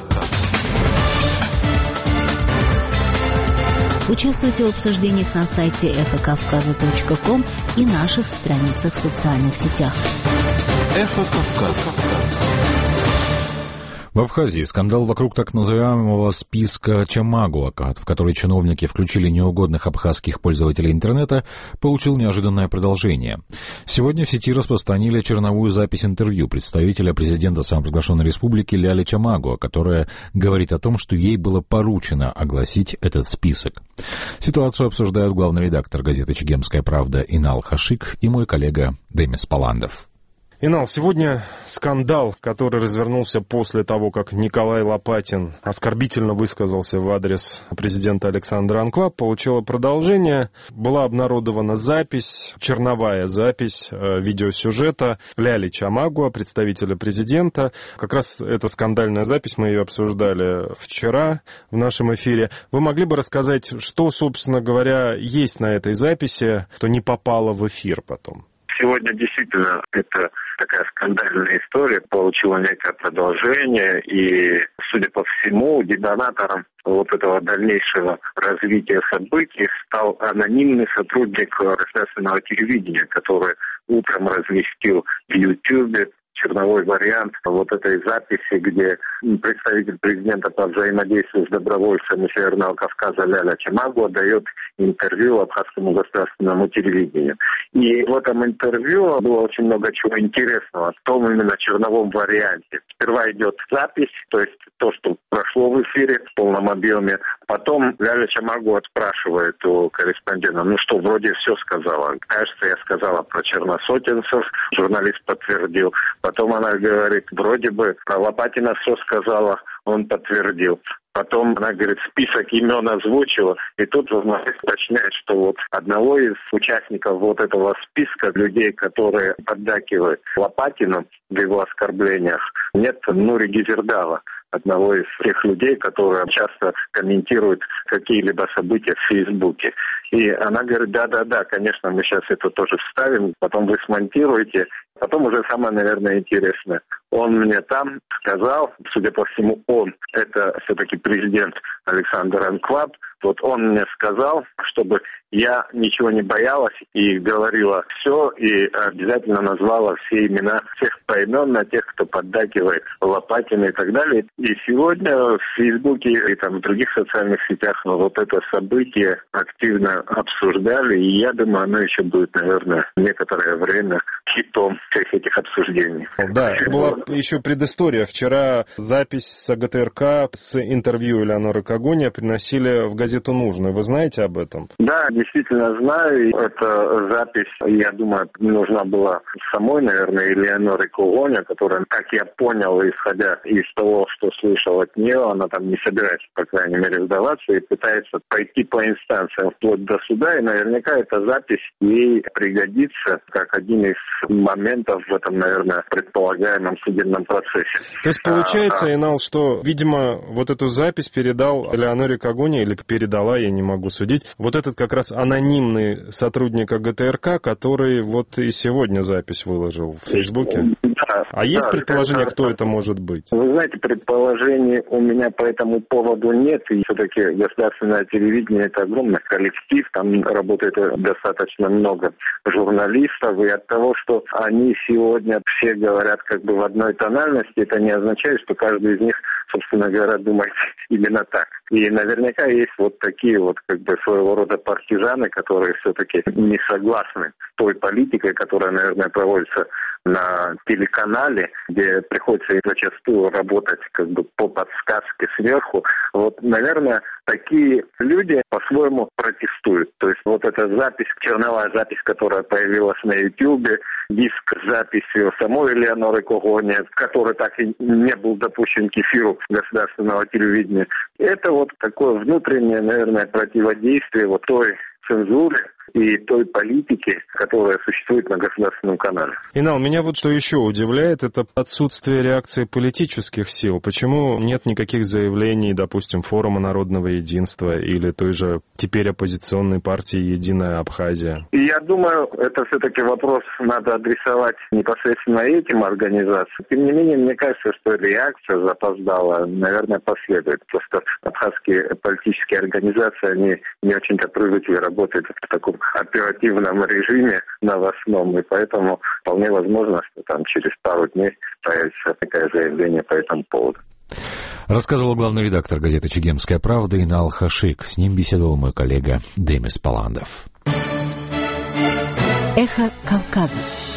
D: Участвуйте в обсуждениях на сайте эхо кавказа точка ком и наших страницах в социальных сетях.
U: Эхо Кавказа.
B: В Абхазии скандал вокруг так называемого списка Чамагуа, в который чиновники включили неугодных абхазских пользователей интернета, получил неожиданное продолжение. Сегодня в сети распространили черновую запись интервью представителя президента самопровозглашенной республики Ляли Чамагуа, которая говорит о том, что ей было поручено огласить этот список. Ситуацию обсуждают главный редактор газеты «Чегемская правда» Инал Хашик и мой коллега Демис Паландов.
C: Инал, сегодня скандал, который развернулся после того, как Николай Лопатин оскорбительно высказался в адрес президента Александра Анклап, получила продолжение. Была обнародована запись, черновая запись э, видеосюжета Ляли Чамагуа, представителя президента. Как раз эта скандальная запись, мы ее обсуждали вчера в нашем эфире. Вы могли бы рассказать, что, собственно говоря, есть на этой записи, что не попало в эфир потом?
H: сегодня действительно это такая скандальная история, получила некое продолжение, и, судя по всему, детонатором вот этого дальнейшего развития событий стал анонимный сотрудник государственного телевидения, который утром разместил в Ютьюбе черновой вариант вот этой записи, где представитель президента по взаимодействию с добровольцами Северного Кавказа Ляля Чамагуа дает интервью абхазскому государственному телевидению. И в этом интервью было очень много чего интересного, в том именно черновом варианте. Сперва идет запись, то есть то, что прошло в эфире в полном объеме. Потом Ляля Чамагуа спрашивает у корреспондента, ну что, вроде все сказала. Кажется, я сказала про черносотенцев, журналист подтвердил. Потом она говорит, вроде бы про Лопатина все сказала, он подтвердил. Потом она, говорит, список имен озвучила, и тут журналист уточняет, что вот одного из участников вот этого списка людей, которые поддакивают Лопатину в его оскорблениях, нет Нури Гизердала, одного из тех людей, которые часто комментируют какие-либо события в Фейсбуке. И она говорит, да-да-да, конечно, мы сейчас это тоже вставим, потом вы смонтируете. Потом уже самое, наверное, интересное. Он мне там сказал, судя по всему, он, это все-таки президент Александр Анкваб, вот он мне сказал, чтобы я ничего не боялась и говорила все, и обязательно назвала все имена всех поименно, тех, кто поддакивает Лопатина и так далее. И сегодня в Фейсбуке и там в других социальных сетях вот это событие активно обсуждали, и я думаю, оно еще будет, наверное, некоторое время хитом всех этих обсуждений.
C: Да, была еще предыстория. Вчера запись с ГТРК с интервью Элеоноры Когония приносили в газету «Нужную». Вы знаете об этом?
H: Да, действительно знаю. Эта запись, я думаю, нужна была самой, наверное, Элеоноре Когония, которая, как я понял, исходя из того, что слышал от нее, она там не собирается, по крайней мере, сдаваться и пытается пройти по инстанциям вплоть до суда, и наверняка эта запись ей пригодится как один из моментов в этом, наверное, предполагаемом судебном процессе.
C: То есть получается, а, Инал, что, видимо, вот эту запись передал Элеоноре Когония, или передала, я не могу судить, вот этот как раз анонимный сотрудник ГТРК, который вот и сегодня запись выложил в Фейсбуке.
H: Да,
C: а есть
H: да,
C: предположение,
H: это,
C: кто это может быть?
H: Вы знаете, предположений у меня по этому поводу нет, и все-таки государственное телевидение — это огромный коллектив, там работает достаточно много журналистов, и от того, что они сегодня все говорят как бы в одной тональности, это не означает, что каждый из них, собственно говоря, думает именно так. И наверняка есть вот такие вот как бы своего рода партизаны, которые все-таки не согласны с той политикой, которая, наверное, проводится на телеканале, где приходится зачастую работать как бы по подсказке сверху. Вот, наверное, такие люди по-своему протестуют. То есть вот эта запись, черновая запись, которая появилась на Ютьюбе, диск с записью самой Элеоноры Когония, который так и не был допущен к эфиру государственного телевидения, это вот такое внутреннее, наверное, противодействие вот той цензуре и той политики, которая существует на государственном канале.
C: Инал, меня вот что еще удивляет, это отсутствие реакции политических сил. Почему нет никаких заявлений, допустим, Форума народного единства или той же теперь оппозиционной партии «Единая Абхазия»?
H: И я думаю, это все-таки вопрос надо адресовать непосредственно этим организациям. Тем не менее, мне кажется, что реакция запоздала, наверное, последует. Просто абхазские политические организации, они не очень-то привыкли работать в таком оперативном режиме новостном, и поэтому вполне возможно, что там через пару дней появится такое заявление по этому поводу.
B: Рассказывал главный редактор газеты «Чегемская правда» Инал Хашик. С ним беседовал мой коллега Демис Паландов.
D: Эхо Кавказа.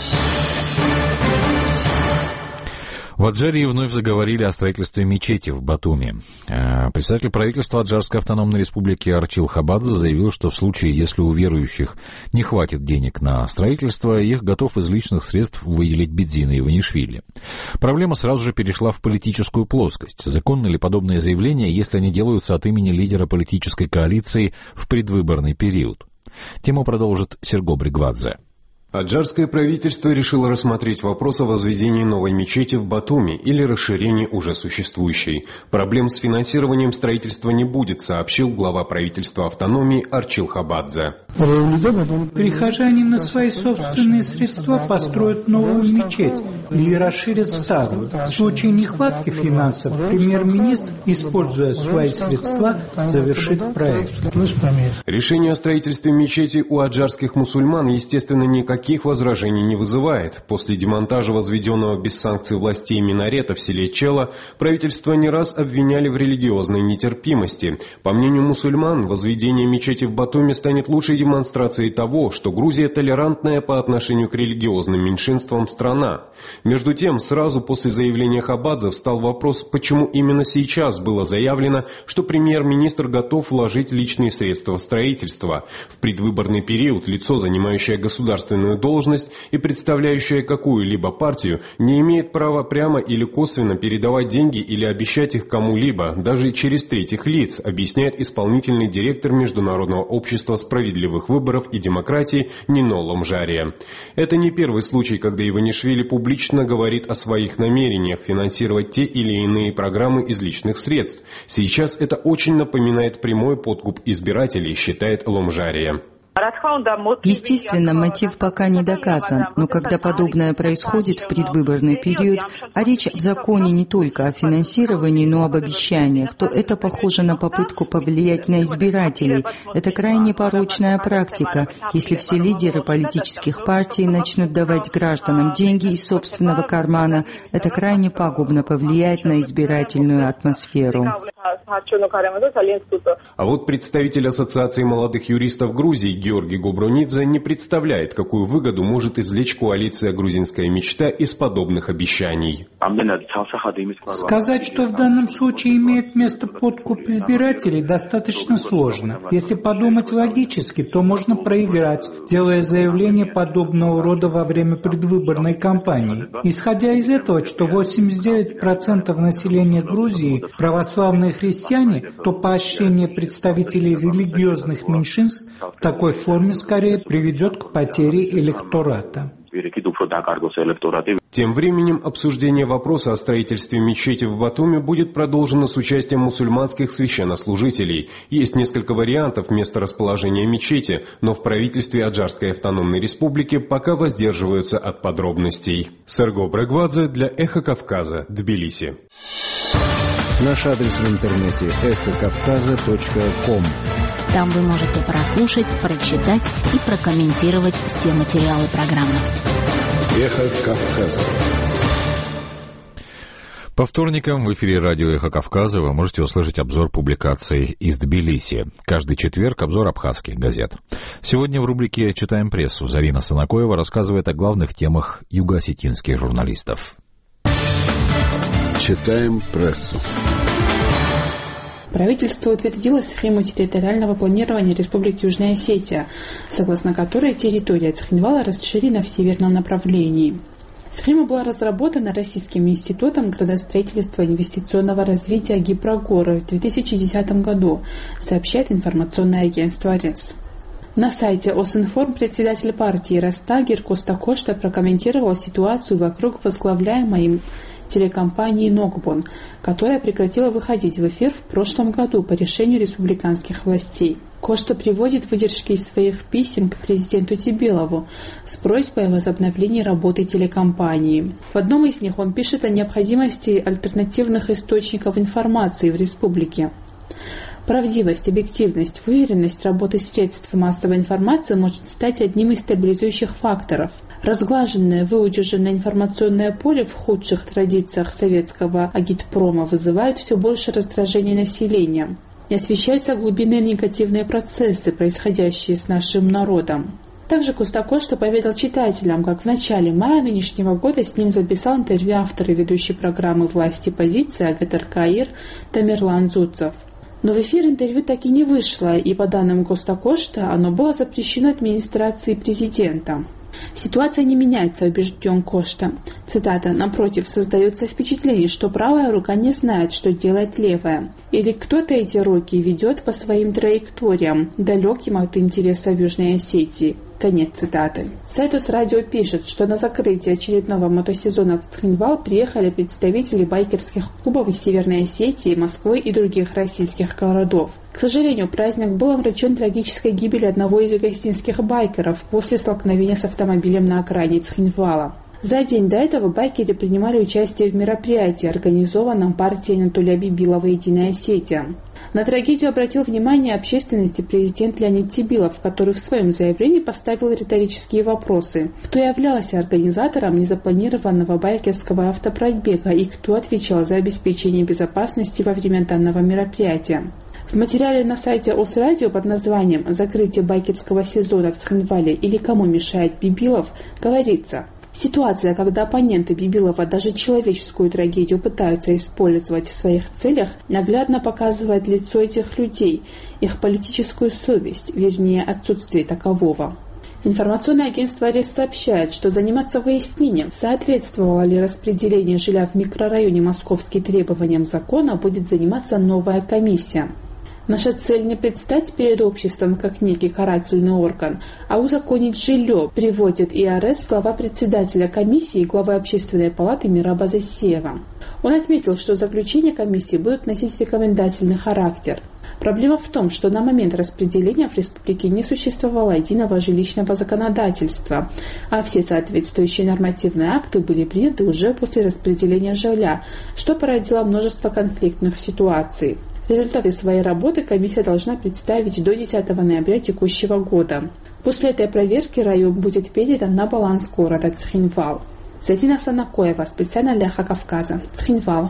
B: В Аджарии вновь заговорили о строительстве мечети в Батуми. Представитель правительства Аджарской автономной республики Арчил Хабадзе заявил, что в случае, если у верующих не хватит денег на строительство, их готов из личных средств выделить Бедзина Иванишвили. Проблема сразу же перешла в политическую плоскость. Законны ли подобные заявления, если они делаются от имени лидера политической коалиции в предвыборный период? Тему продолжит Серго Бригвадзе.
C: Аджарское правительство решило рассмотреть вопрос о возведении новой мечети в Батуми или расширении уже существующей. Проблем с финансированием строительства не будет, сообщил глава правительства автономии Арчил Хабадзе.
G: Прихожане на свои собственные средства построят новую мечеть или расширят старую. В случае нехватки финансов премьер-министр, используя свои средства, завершит проект.
C: Решение о строительстве мечети у аджарских мусульман, естественно, никаких Никаких возражений не вызывает. После демонтажа возведенного без санкций властей минарета в селе Чела правительство не раз обвиняли в религиозной нетерпимости. По мнению мусульман, возведение мечети в Батуми станет лучшей демонстрацией того, что Грузия толерантная по отношению к религиозным меньшинствам страна. Между тем, сразу после заявления Хабадзе встал вопрос, почему именно сейчас было заявлено, что премьер-министр готов вложить личные средства в строительство. В предвыборный период лицо, занимающее государственную должность и представляющая какую-либо партию, не имеет права прямо или косвенно передавать деньги или обещать их кому-либо, даже через третьих лиц, объясняет исполнительный директор Международного общества справедливых выборов и демократии Нино Ломжария. Это не первый случай, когда Иванишвили публично говорит о своих намерениях финансировать те или иные программы из личных средств. Сейчас это очень напоминает прямой подкуп избирателей, считает Ломжария.
E: Естественно, мотив пока не доказан, но когда подобное происходит в предвыборный период, а речь в законе не только о финансировании, но об обещаниях, то это похоже на попытку повлиять на избирателей. Это крайне порочная практика. Если все лидеры политических партий начнут давать гражданам деньги из собственного кармана, это крайне пагубно повлияет на избирательную атмосферу.
C: А вот представитель Ассоциации молодых юристов Грузии Георгий Гобронидзе не представляет, какую выгоду может извлечь коалиция «Грузинская мечта» из подобных обещаний.
G: Сказать, что в данном случае имеет место подкуп избирателей, достаточно сложно. Если подумать логически, то можно проиграть, делая заявление подобного рода во время предвыборной кампании. Исходя из этого, что восемьдесят девять процентов населения Грузии православные христиане, то поощрение представителей религиозных меньшинств в такой форме скорее приведет к потере электората.
C: Тем временем обсуждение вопроса о строительстве мечети в Батуми будет продолжено с участием мусульманских священнослужителей. Есть несколько вариантов места расположения мечети, но в правительстве Аджарской автономной республики пока воздерживаются от подробностей. Серго Брегвадзе для «Эхо Кавказа», Тбилиси.
V: Наш адрес в интернете эхо кавказа точка ком.
D: Там вы можете прослушать, прочитать и прокомментировать все материалы программы.
U: Эхо Кавказа.
B: По вторникам в эфире радио «Эхо Кавказа» вы можете услышать обзор публикаций из Тбилиси. Каждый четверг обзор абхазских газет. Сегодня в рубрике «Читаем прессу» Зарина Санакоева рассказывает о главных темах юго-осетинских журналистов.
U: Читаем прессу.
I: Правительство утвердило схему территориального планирования Республики Южная Осетия, согласно которой территория Цхинвала расширена в северном направлении. Схема была разработана Российским институтом градостроительства и инвестиционного развития Гипрогора в две тысячи десятом году, сообщает информационное агентство РЕС. На сайте Осинформ председатель партии Растагир Костакошта прокомментировал ситуацию вокруг возглавляемой им телекомпании «Нокбон», которая прекратила выходить в эфир в прошлом году по решению республиканских властей. Кошта приводит выдержки из своих писем к президенту Тибилову с просьбой о возобновлении работы телекомпании. В одном из них он пишет о необходимости альтернативных источников информации в республике. Правдивость, объективность, уверенность работы средств массовой информации может стать одним из стабилизующих факторов. Разглаженное, выутюженное информационное поле в худших традициях советского агитпрома вызывает все больше раздражения населения. Не освещаются глубинные негативные процессы, происходящие с нашим народом. Также Костакошта поведал читателям, как в начале мая нынешнего года с ним записал интервью автор и ведущей программы «Власть и позиция» Агатар Каир Тамерлан Зуцев. Но в эфир интервью так и не вышло, и по данным Костакошта оно было запрещено администрацией президента. Ситуация не меняется, убежден Кошта. Цитата: «Напротив, создается впечатление, что правая рука не знает, что делает левая. Или кто-то эти руки ведет по своим траекториям, далеким от интересов Южной Осетии. Конец цитаты. Сайтус Радио пишет, что на закрытие очередного мотосезона в Цхинвал приехали представители байкерских клубов из Северной Осетии, Москвы и других российских городов. К сожалению, праздник был омрачен трагической гибелью одного из югославских байкеров после столкновения с автомобилем на окраине Цхинвала. За день до этого байкеры принимали участие в мероприятии, организованном партией Анатолия Бибилова «Единая Осетия». На трагедию обратил внимание общественности президент Леонид Тибилов, который в своем заявлении поставил риторические вопросы. Кто являлся организатором незапланированного байкерского автопробега и кто отвечал за обеспечение безопасности во время данного мероприятия? В материале на сайте ОСРадио под названием «Закрытие байкерского сезона в Цхинвале или кому мешает Бибилов» говорится: ситуация, когда оппоненты Бибилова даже человеческую трагедию пытаются использовать в своих целях, наглядно показывает лицо этих людей, их политическую совесть, вернее, отсутствие такового. Информационное агентство РИС сообщает, что заниматься выяснением, соответствовало ли распределение жилья в микрорайоне Московский требованиям закона, будет заниматься новая комиссия. Наша цель не предстать перед обществом как некий карательный орган, а узаконить жилье, приводит ИРС слова председателя комиссии и главы общественной палаты Мираба Засеева. Он отметил, что заключения комиссии будут носить рекомендательный характер. Проблема в том, что на момент распределения в республике не существовало единого жилищного законодательства, а все соответствующие нормативные акты были приняты уже после распределения жилья, что породило множество конфликтных ситуаций. Результаты своей работы комиссия должна представить до десятого ноября текущего года. После этой проверки район будет передан на баланс города Цхинвал. Зарина Санакоева, специально для Эхо Кавказа, Цхинвал.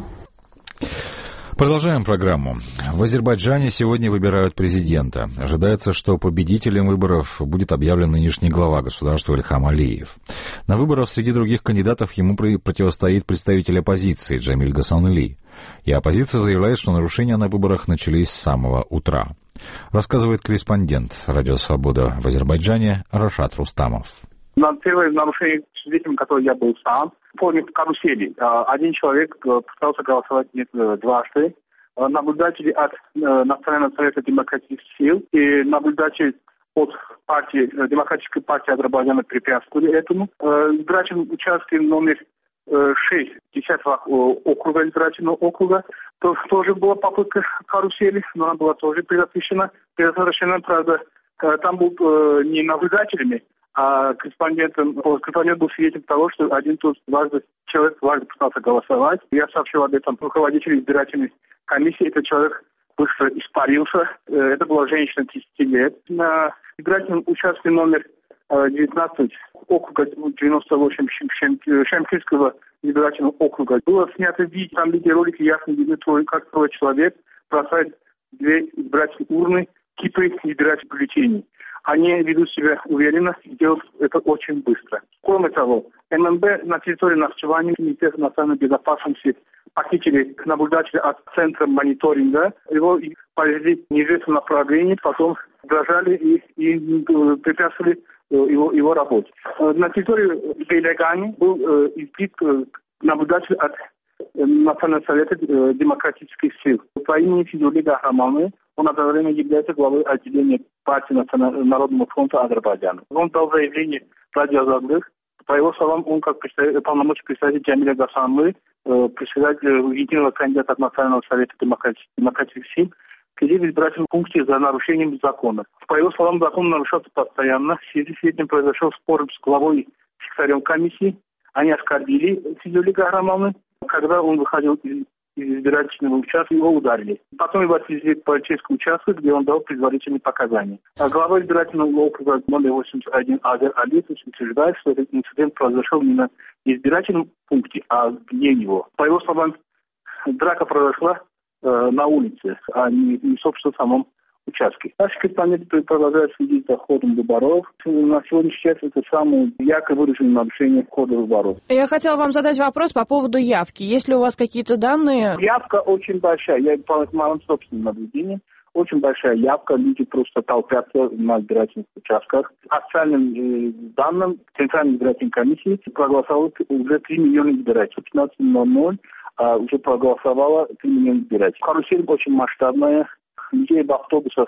B: Продолжаем программу. В Азербайджане сегодня выбирают президента. Ожидается, что победителем выборов будет объявлен нынешний глава государства Ильхам Алиев. На выборах среди других кандидатов ему противостоит представитель оппозиции Джамиль Гасанли. И оппозиция заявляет, что нарушения на выборах начались с самого утра. Рассказывает корреспондент «Радио Свобода» в Азербайджане Рашат Рустамов.
R: На первое нарушение, свидетелем которого я был сам, помню, в карусели. Один человек пытался голосовать дважды. Наблюдатели от Национального совета демократических сил и наблюдатели от партии, Демократической партии Азербайджана препятствовали этому. Избирательный участок номер шесть десятого округа, избирательного округа, то, тоже была попытка карусели, но она была тоже предотвращена. Предотвращена, правда, там был не наблюдателями, а корреспондентом, корреспондент был свидетелем того, что один тот дважды человек дважды пытался голосовать. Я сообщил об этом руководителю избирательной комиссии. Этот человек быстро испарился. Это была женщина тридцати лет. На избирательном участке номер девятнадцать округа девяносто восемь Шемкирского избирательного округа было снято видео. Там видеоролики ясно видно, как трое человек бросают две избирательные урны, кипы избирательных бюллетеней. Они ведут себя уверенно и делают это очень быстро. Кроме того, МНБ на территории Нахчевани, Министерства национальной безопасности, похитили наблюдателя от центра мониторинга. Его повезли в неизвестном направлении, потом дрожали и, и препятствовали его, его работе. На территории Бейлегани был избит наблюдатель от Национального совета демократических сил. По имени Физули Гахраманы, он одновременно является главой отделения партии Народного фронта Азербайджана. Он дал заявление радиозаглых. По его словам, он как полномочий представитель Джамиля Гасанлы, председатель единого кандидата от Национального совета демократических сил, сидит в избирательном пункте за нарушением закона. По его словам, закон нарушался постоянно. В связи с этим произошел спор с главой и секретарем комиссии. Они оскорбили Физули Гахраманы. Когда он выходил из избирательного участка, его ударили. Потом его отвезли в полицейский участок, где он дал предварительные показания. А глава избирательного округа номер восемьдесят один Азер Алиев утверждает, что этот инцидент произошел не на избирательном пункте, а вне него. По его словам, драка произошла э, на улице, а не, не собственно, в самом участке. Наши корреспонденты продолжают следить за ходом выборов. На сегодняшний час это самое ярко выраженное нарушение хода выборов.
F: Я хотела вам задать вопрос по поводу явки. Есть ли у вас какие-то данные?
R: Явка очень большая. Я по моим собственным наблюдениям. Очень большая явка. Люди просто толпятся на избирательных участках. Официальным э, данным Центральной избирательной комиссии проголосовало уже три миллиона избирателей. В пятнадцать ноль ноль а, уже проголосовало три миллиона избирателей. Карусель очень масштабная. Людей в автобусах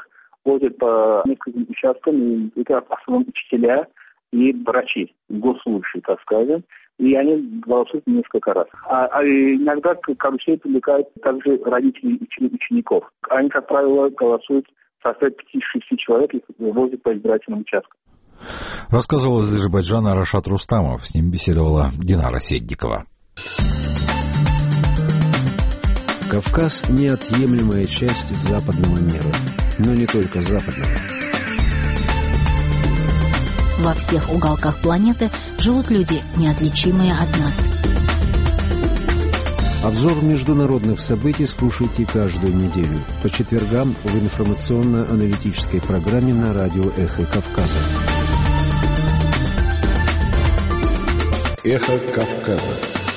R: возят по нескольким участкам, и это в основном учителя и врачи, госслужащие, так скажем, и они голосуют несколько раз. А, а иногда карусель привлекает также родителей учеников. Они, как правило, голосуют в составе пяти-шести человек, их возят по избирательным участкам.
B: Рассказывал из Азербайджана Рашат Рустамов. С ним беседовала Динара Седдикова.
V: Кавказ – неотъемлемая часть западного мира. Но не только западного.
D: Во всех уголках планеты живут люди, неотличимые от нас.
V: Обзор международных событий слушайте каждую неделю по четвергам в информационно-аналитической программе на радио «Эхо Кавказа».
U: «Эхо Кавказа».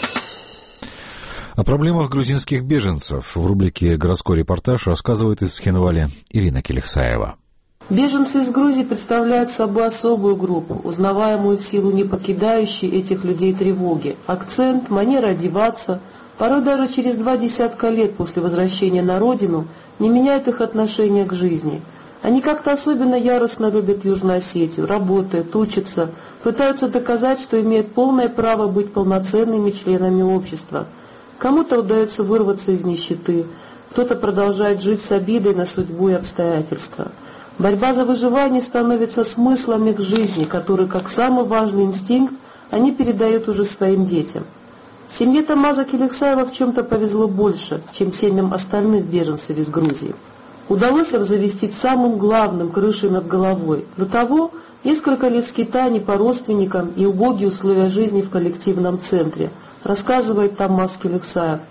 B: О проблемах грузинских беженцев в рубрике «Городской репортаж» рассказывает из Схинвали Ирина Келихсаева.
J: Беженцы из Грузии представляют собой особую группу, узнаваемую в силу не покидающей этих людей тревоги. Акцент, манера одеваться, порой даже через два десятка лет после возвращения на родину, не меняют их отношение к жизни. Они как-то особенно яростно любят Южную Осетию, работают, учатся, пытаются доказать, что имеют полное право быть полноценными членами общества. Кому-то удается вырваться из нищеты, кто-то продолжает жить с обидой на судьбу и обстоятельства. Борьба за выживание становится смыслом их жизни, который, как самый важный инстинкт, они передают уже своим детям. Семье Тамаза Келихсаева в чем-то повезло больше, чем семьям остальных беженцев из Грузии. Удалось обзавестись самым главным крышей над головой. До того несколько лет скитаний по родственникам и убогие условия жизни в коллективном центре, рассказывает Тамаз Келихсаев.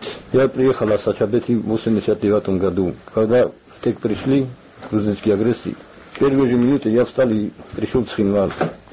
L: Я приехал в Сачабети в восемьдесят девятом году. Когда в ТЭК пришли грузинские агрессии, в первые же минуты я встал и пришел в Схинвал.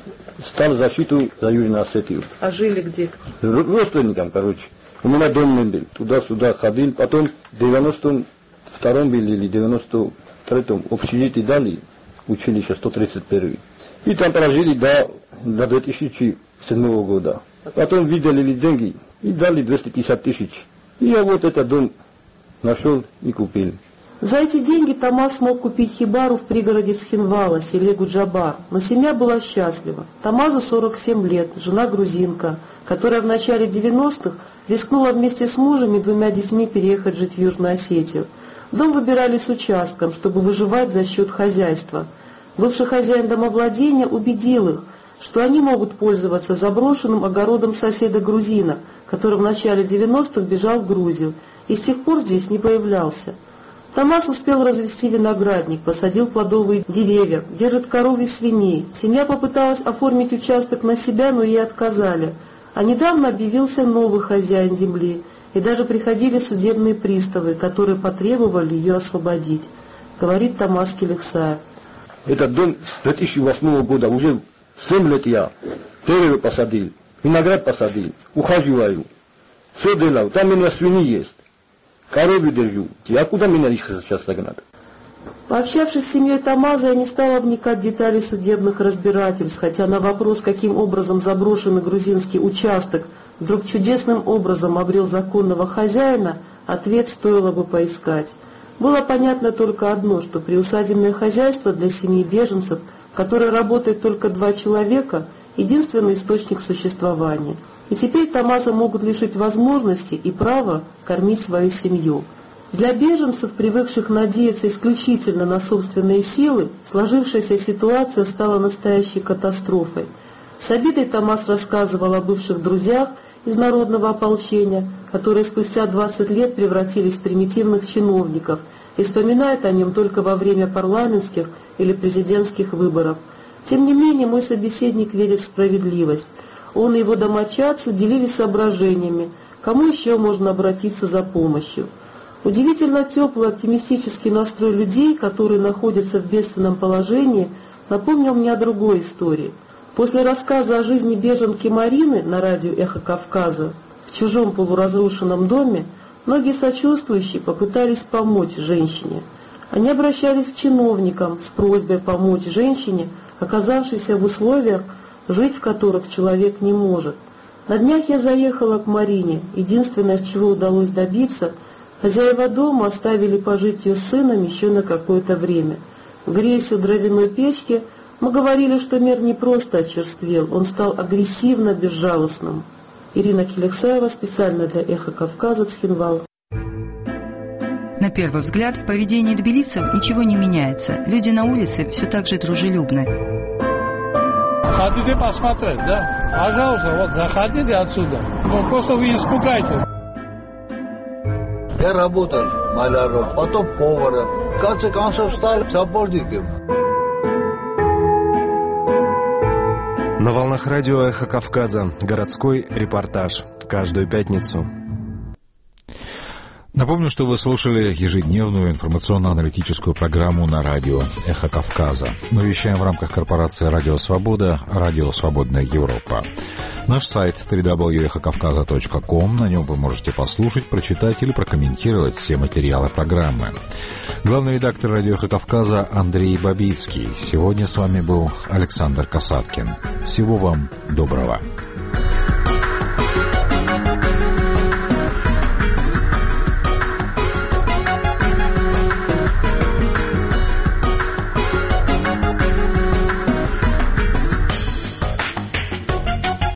L: Стал защиту за Южную Осетию.
J: А жили где?
L: Родственникам, короче. У меня дом не был. Туда-сюда ходил. Потом в девяносто втором был или девяносто третьем общежитие дали, училище сто тридцать первый. И там прожили до, до две тысячи седьмого года. Потом выделили деньги и дали двести пятьдесят тысяч. И я вот этот дом нашел и купил.
J: За эти деньги Тамаз смог купить хибару в пригороде Схинвала, селе Гуджабар, но семья была счастлива. Тамазу сорок семь лет, жена грузинка, которая в начале девяностых рискнула вместе с мужем и двумя детьми переехать жить в Южную Осетию. Дом выбирали с участком, чтобы выживать за счет хозяйства. Бывший хозяин домовладения убедил их, что они могут пользоваться заброшенным огородом соседа-грузина, который в начале девяностых бежал в Грузию и с тех пор здесь не появлялся. Тамаз успел развести виноградник, посадил плодовые деревья, держит коров и свиней. Семья попыталась оформить участок на себя, но ей отказали. А недавно объявился новый хозяин земли, и даже приходили судебные приставы, которые потребовали ее освободить, говорит Тамаз Келихсаев.
L: Этот дом две тысячи восьмого года, уже семь лет я деревья посадил, виноград посадил, ухаживаю, все делаю, там у меня свиньи есть. Корову держу. А куда меня их сейчас загнать?
J: Пообщавшись с семьей Тамаза, я не стала вникать в детали судебных разбирательств, хотя на вопрос, каким образом заброшенный грузинский участок вдруг чудесным образом обрел законного хозяина, ответ стоило бы поискать. Было понятно только одно, что приусадебное хозяйство для семьи беженцев, в которой работает только два человека, единственный источник существования. И теперь Тамаза могут лишить возможности и права кормить свою семью. Для беженцев, привыкших надеяться исключительно на собственные силы, сложившаяся ситуация стала настоящей катастрофой. С обидой Тамаз рассказывал о бывших друзьях из народного ополчения, которые спустя двадцать лет превратились в примитивных чиновников, и вспоминает о нем только во время парламентских или президентских выборов. Тем не менее, мой собеседник верит в справедливость. Он и его домочадцы делились соображениями, кому еще можно обратиться за помощью. Удивительно теплый оптимистический настрой людей, которые находятся в бедственном положении, напомнил мне о другой истории. После рассказа о жизни беженки Марины на радио «Эхо Кавказа» в чужом полуразрушенном доме, многие сочувствующие попытались помочь женщине. Они обращались к чиновникам с просьбой помочь женщине, оказавшейся в условиях, жить в которых человек не может. На днях я заехала к Марине. Единственное, с чего удалось добиться, хозяева дома оставили пожить ее с сыном еще на какое-то время. греясь у дровяной печки, мы говорили, что мир не просто очерствел, он стал агрессивно безжалостным. Ирина Келексаева специально для «Эхо Кавказа», Цхинвал.
E: На первый взгляд, в поведении тбилисцев ничего не меняется. Люди на улице все так же дружелюбны.
M: Хотите посмотреть, да? Пожалуйста, вот заходите отсюда. Ну, просто вы испугаетесь.
N: Я работал маляром, потом поваром. В конце концов стал сапожником.
C: На волнах радио «Эхо Кавказа» городской репортаж. Каждую пятницу.
B: Напомню, что вы слушали ежедневную информационно-аналитическую программу на радио «Эхо Кавказа». Мы вещаем в рамках корпорации «Радио Свобода», «Радио Свободная Европа». Наш сайт дабл ю дабл ю дабл ю точка эхо кавказа точка ком. На нем вы можете послушать, прочитать или прокомментировать все материалы программы. Главный редактор радио «Эхо Кавказа» Андрей Бабицкий. Сегодня с вами был Александр Касаткин. Всего вам доброго.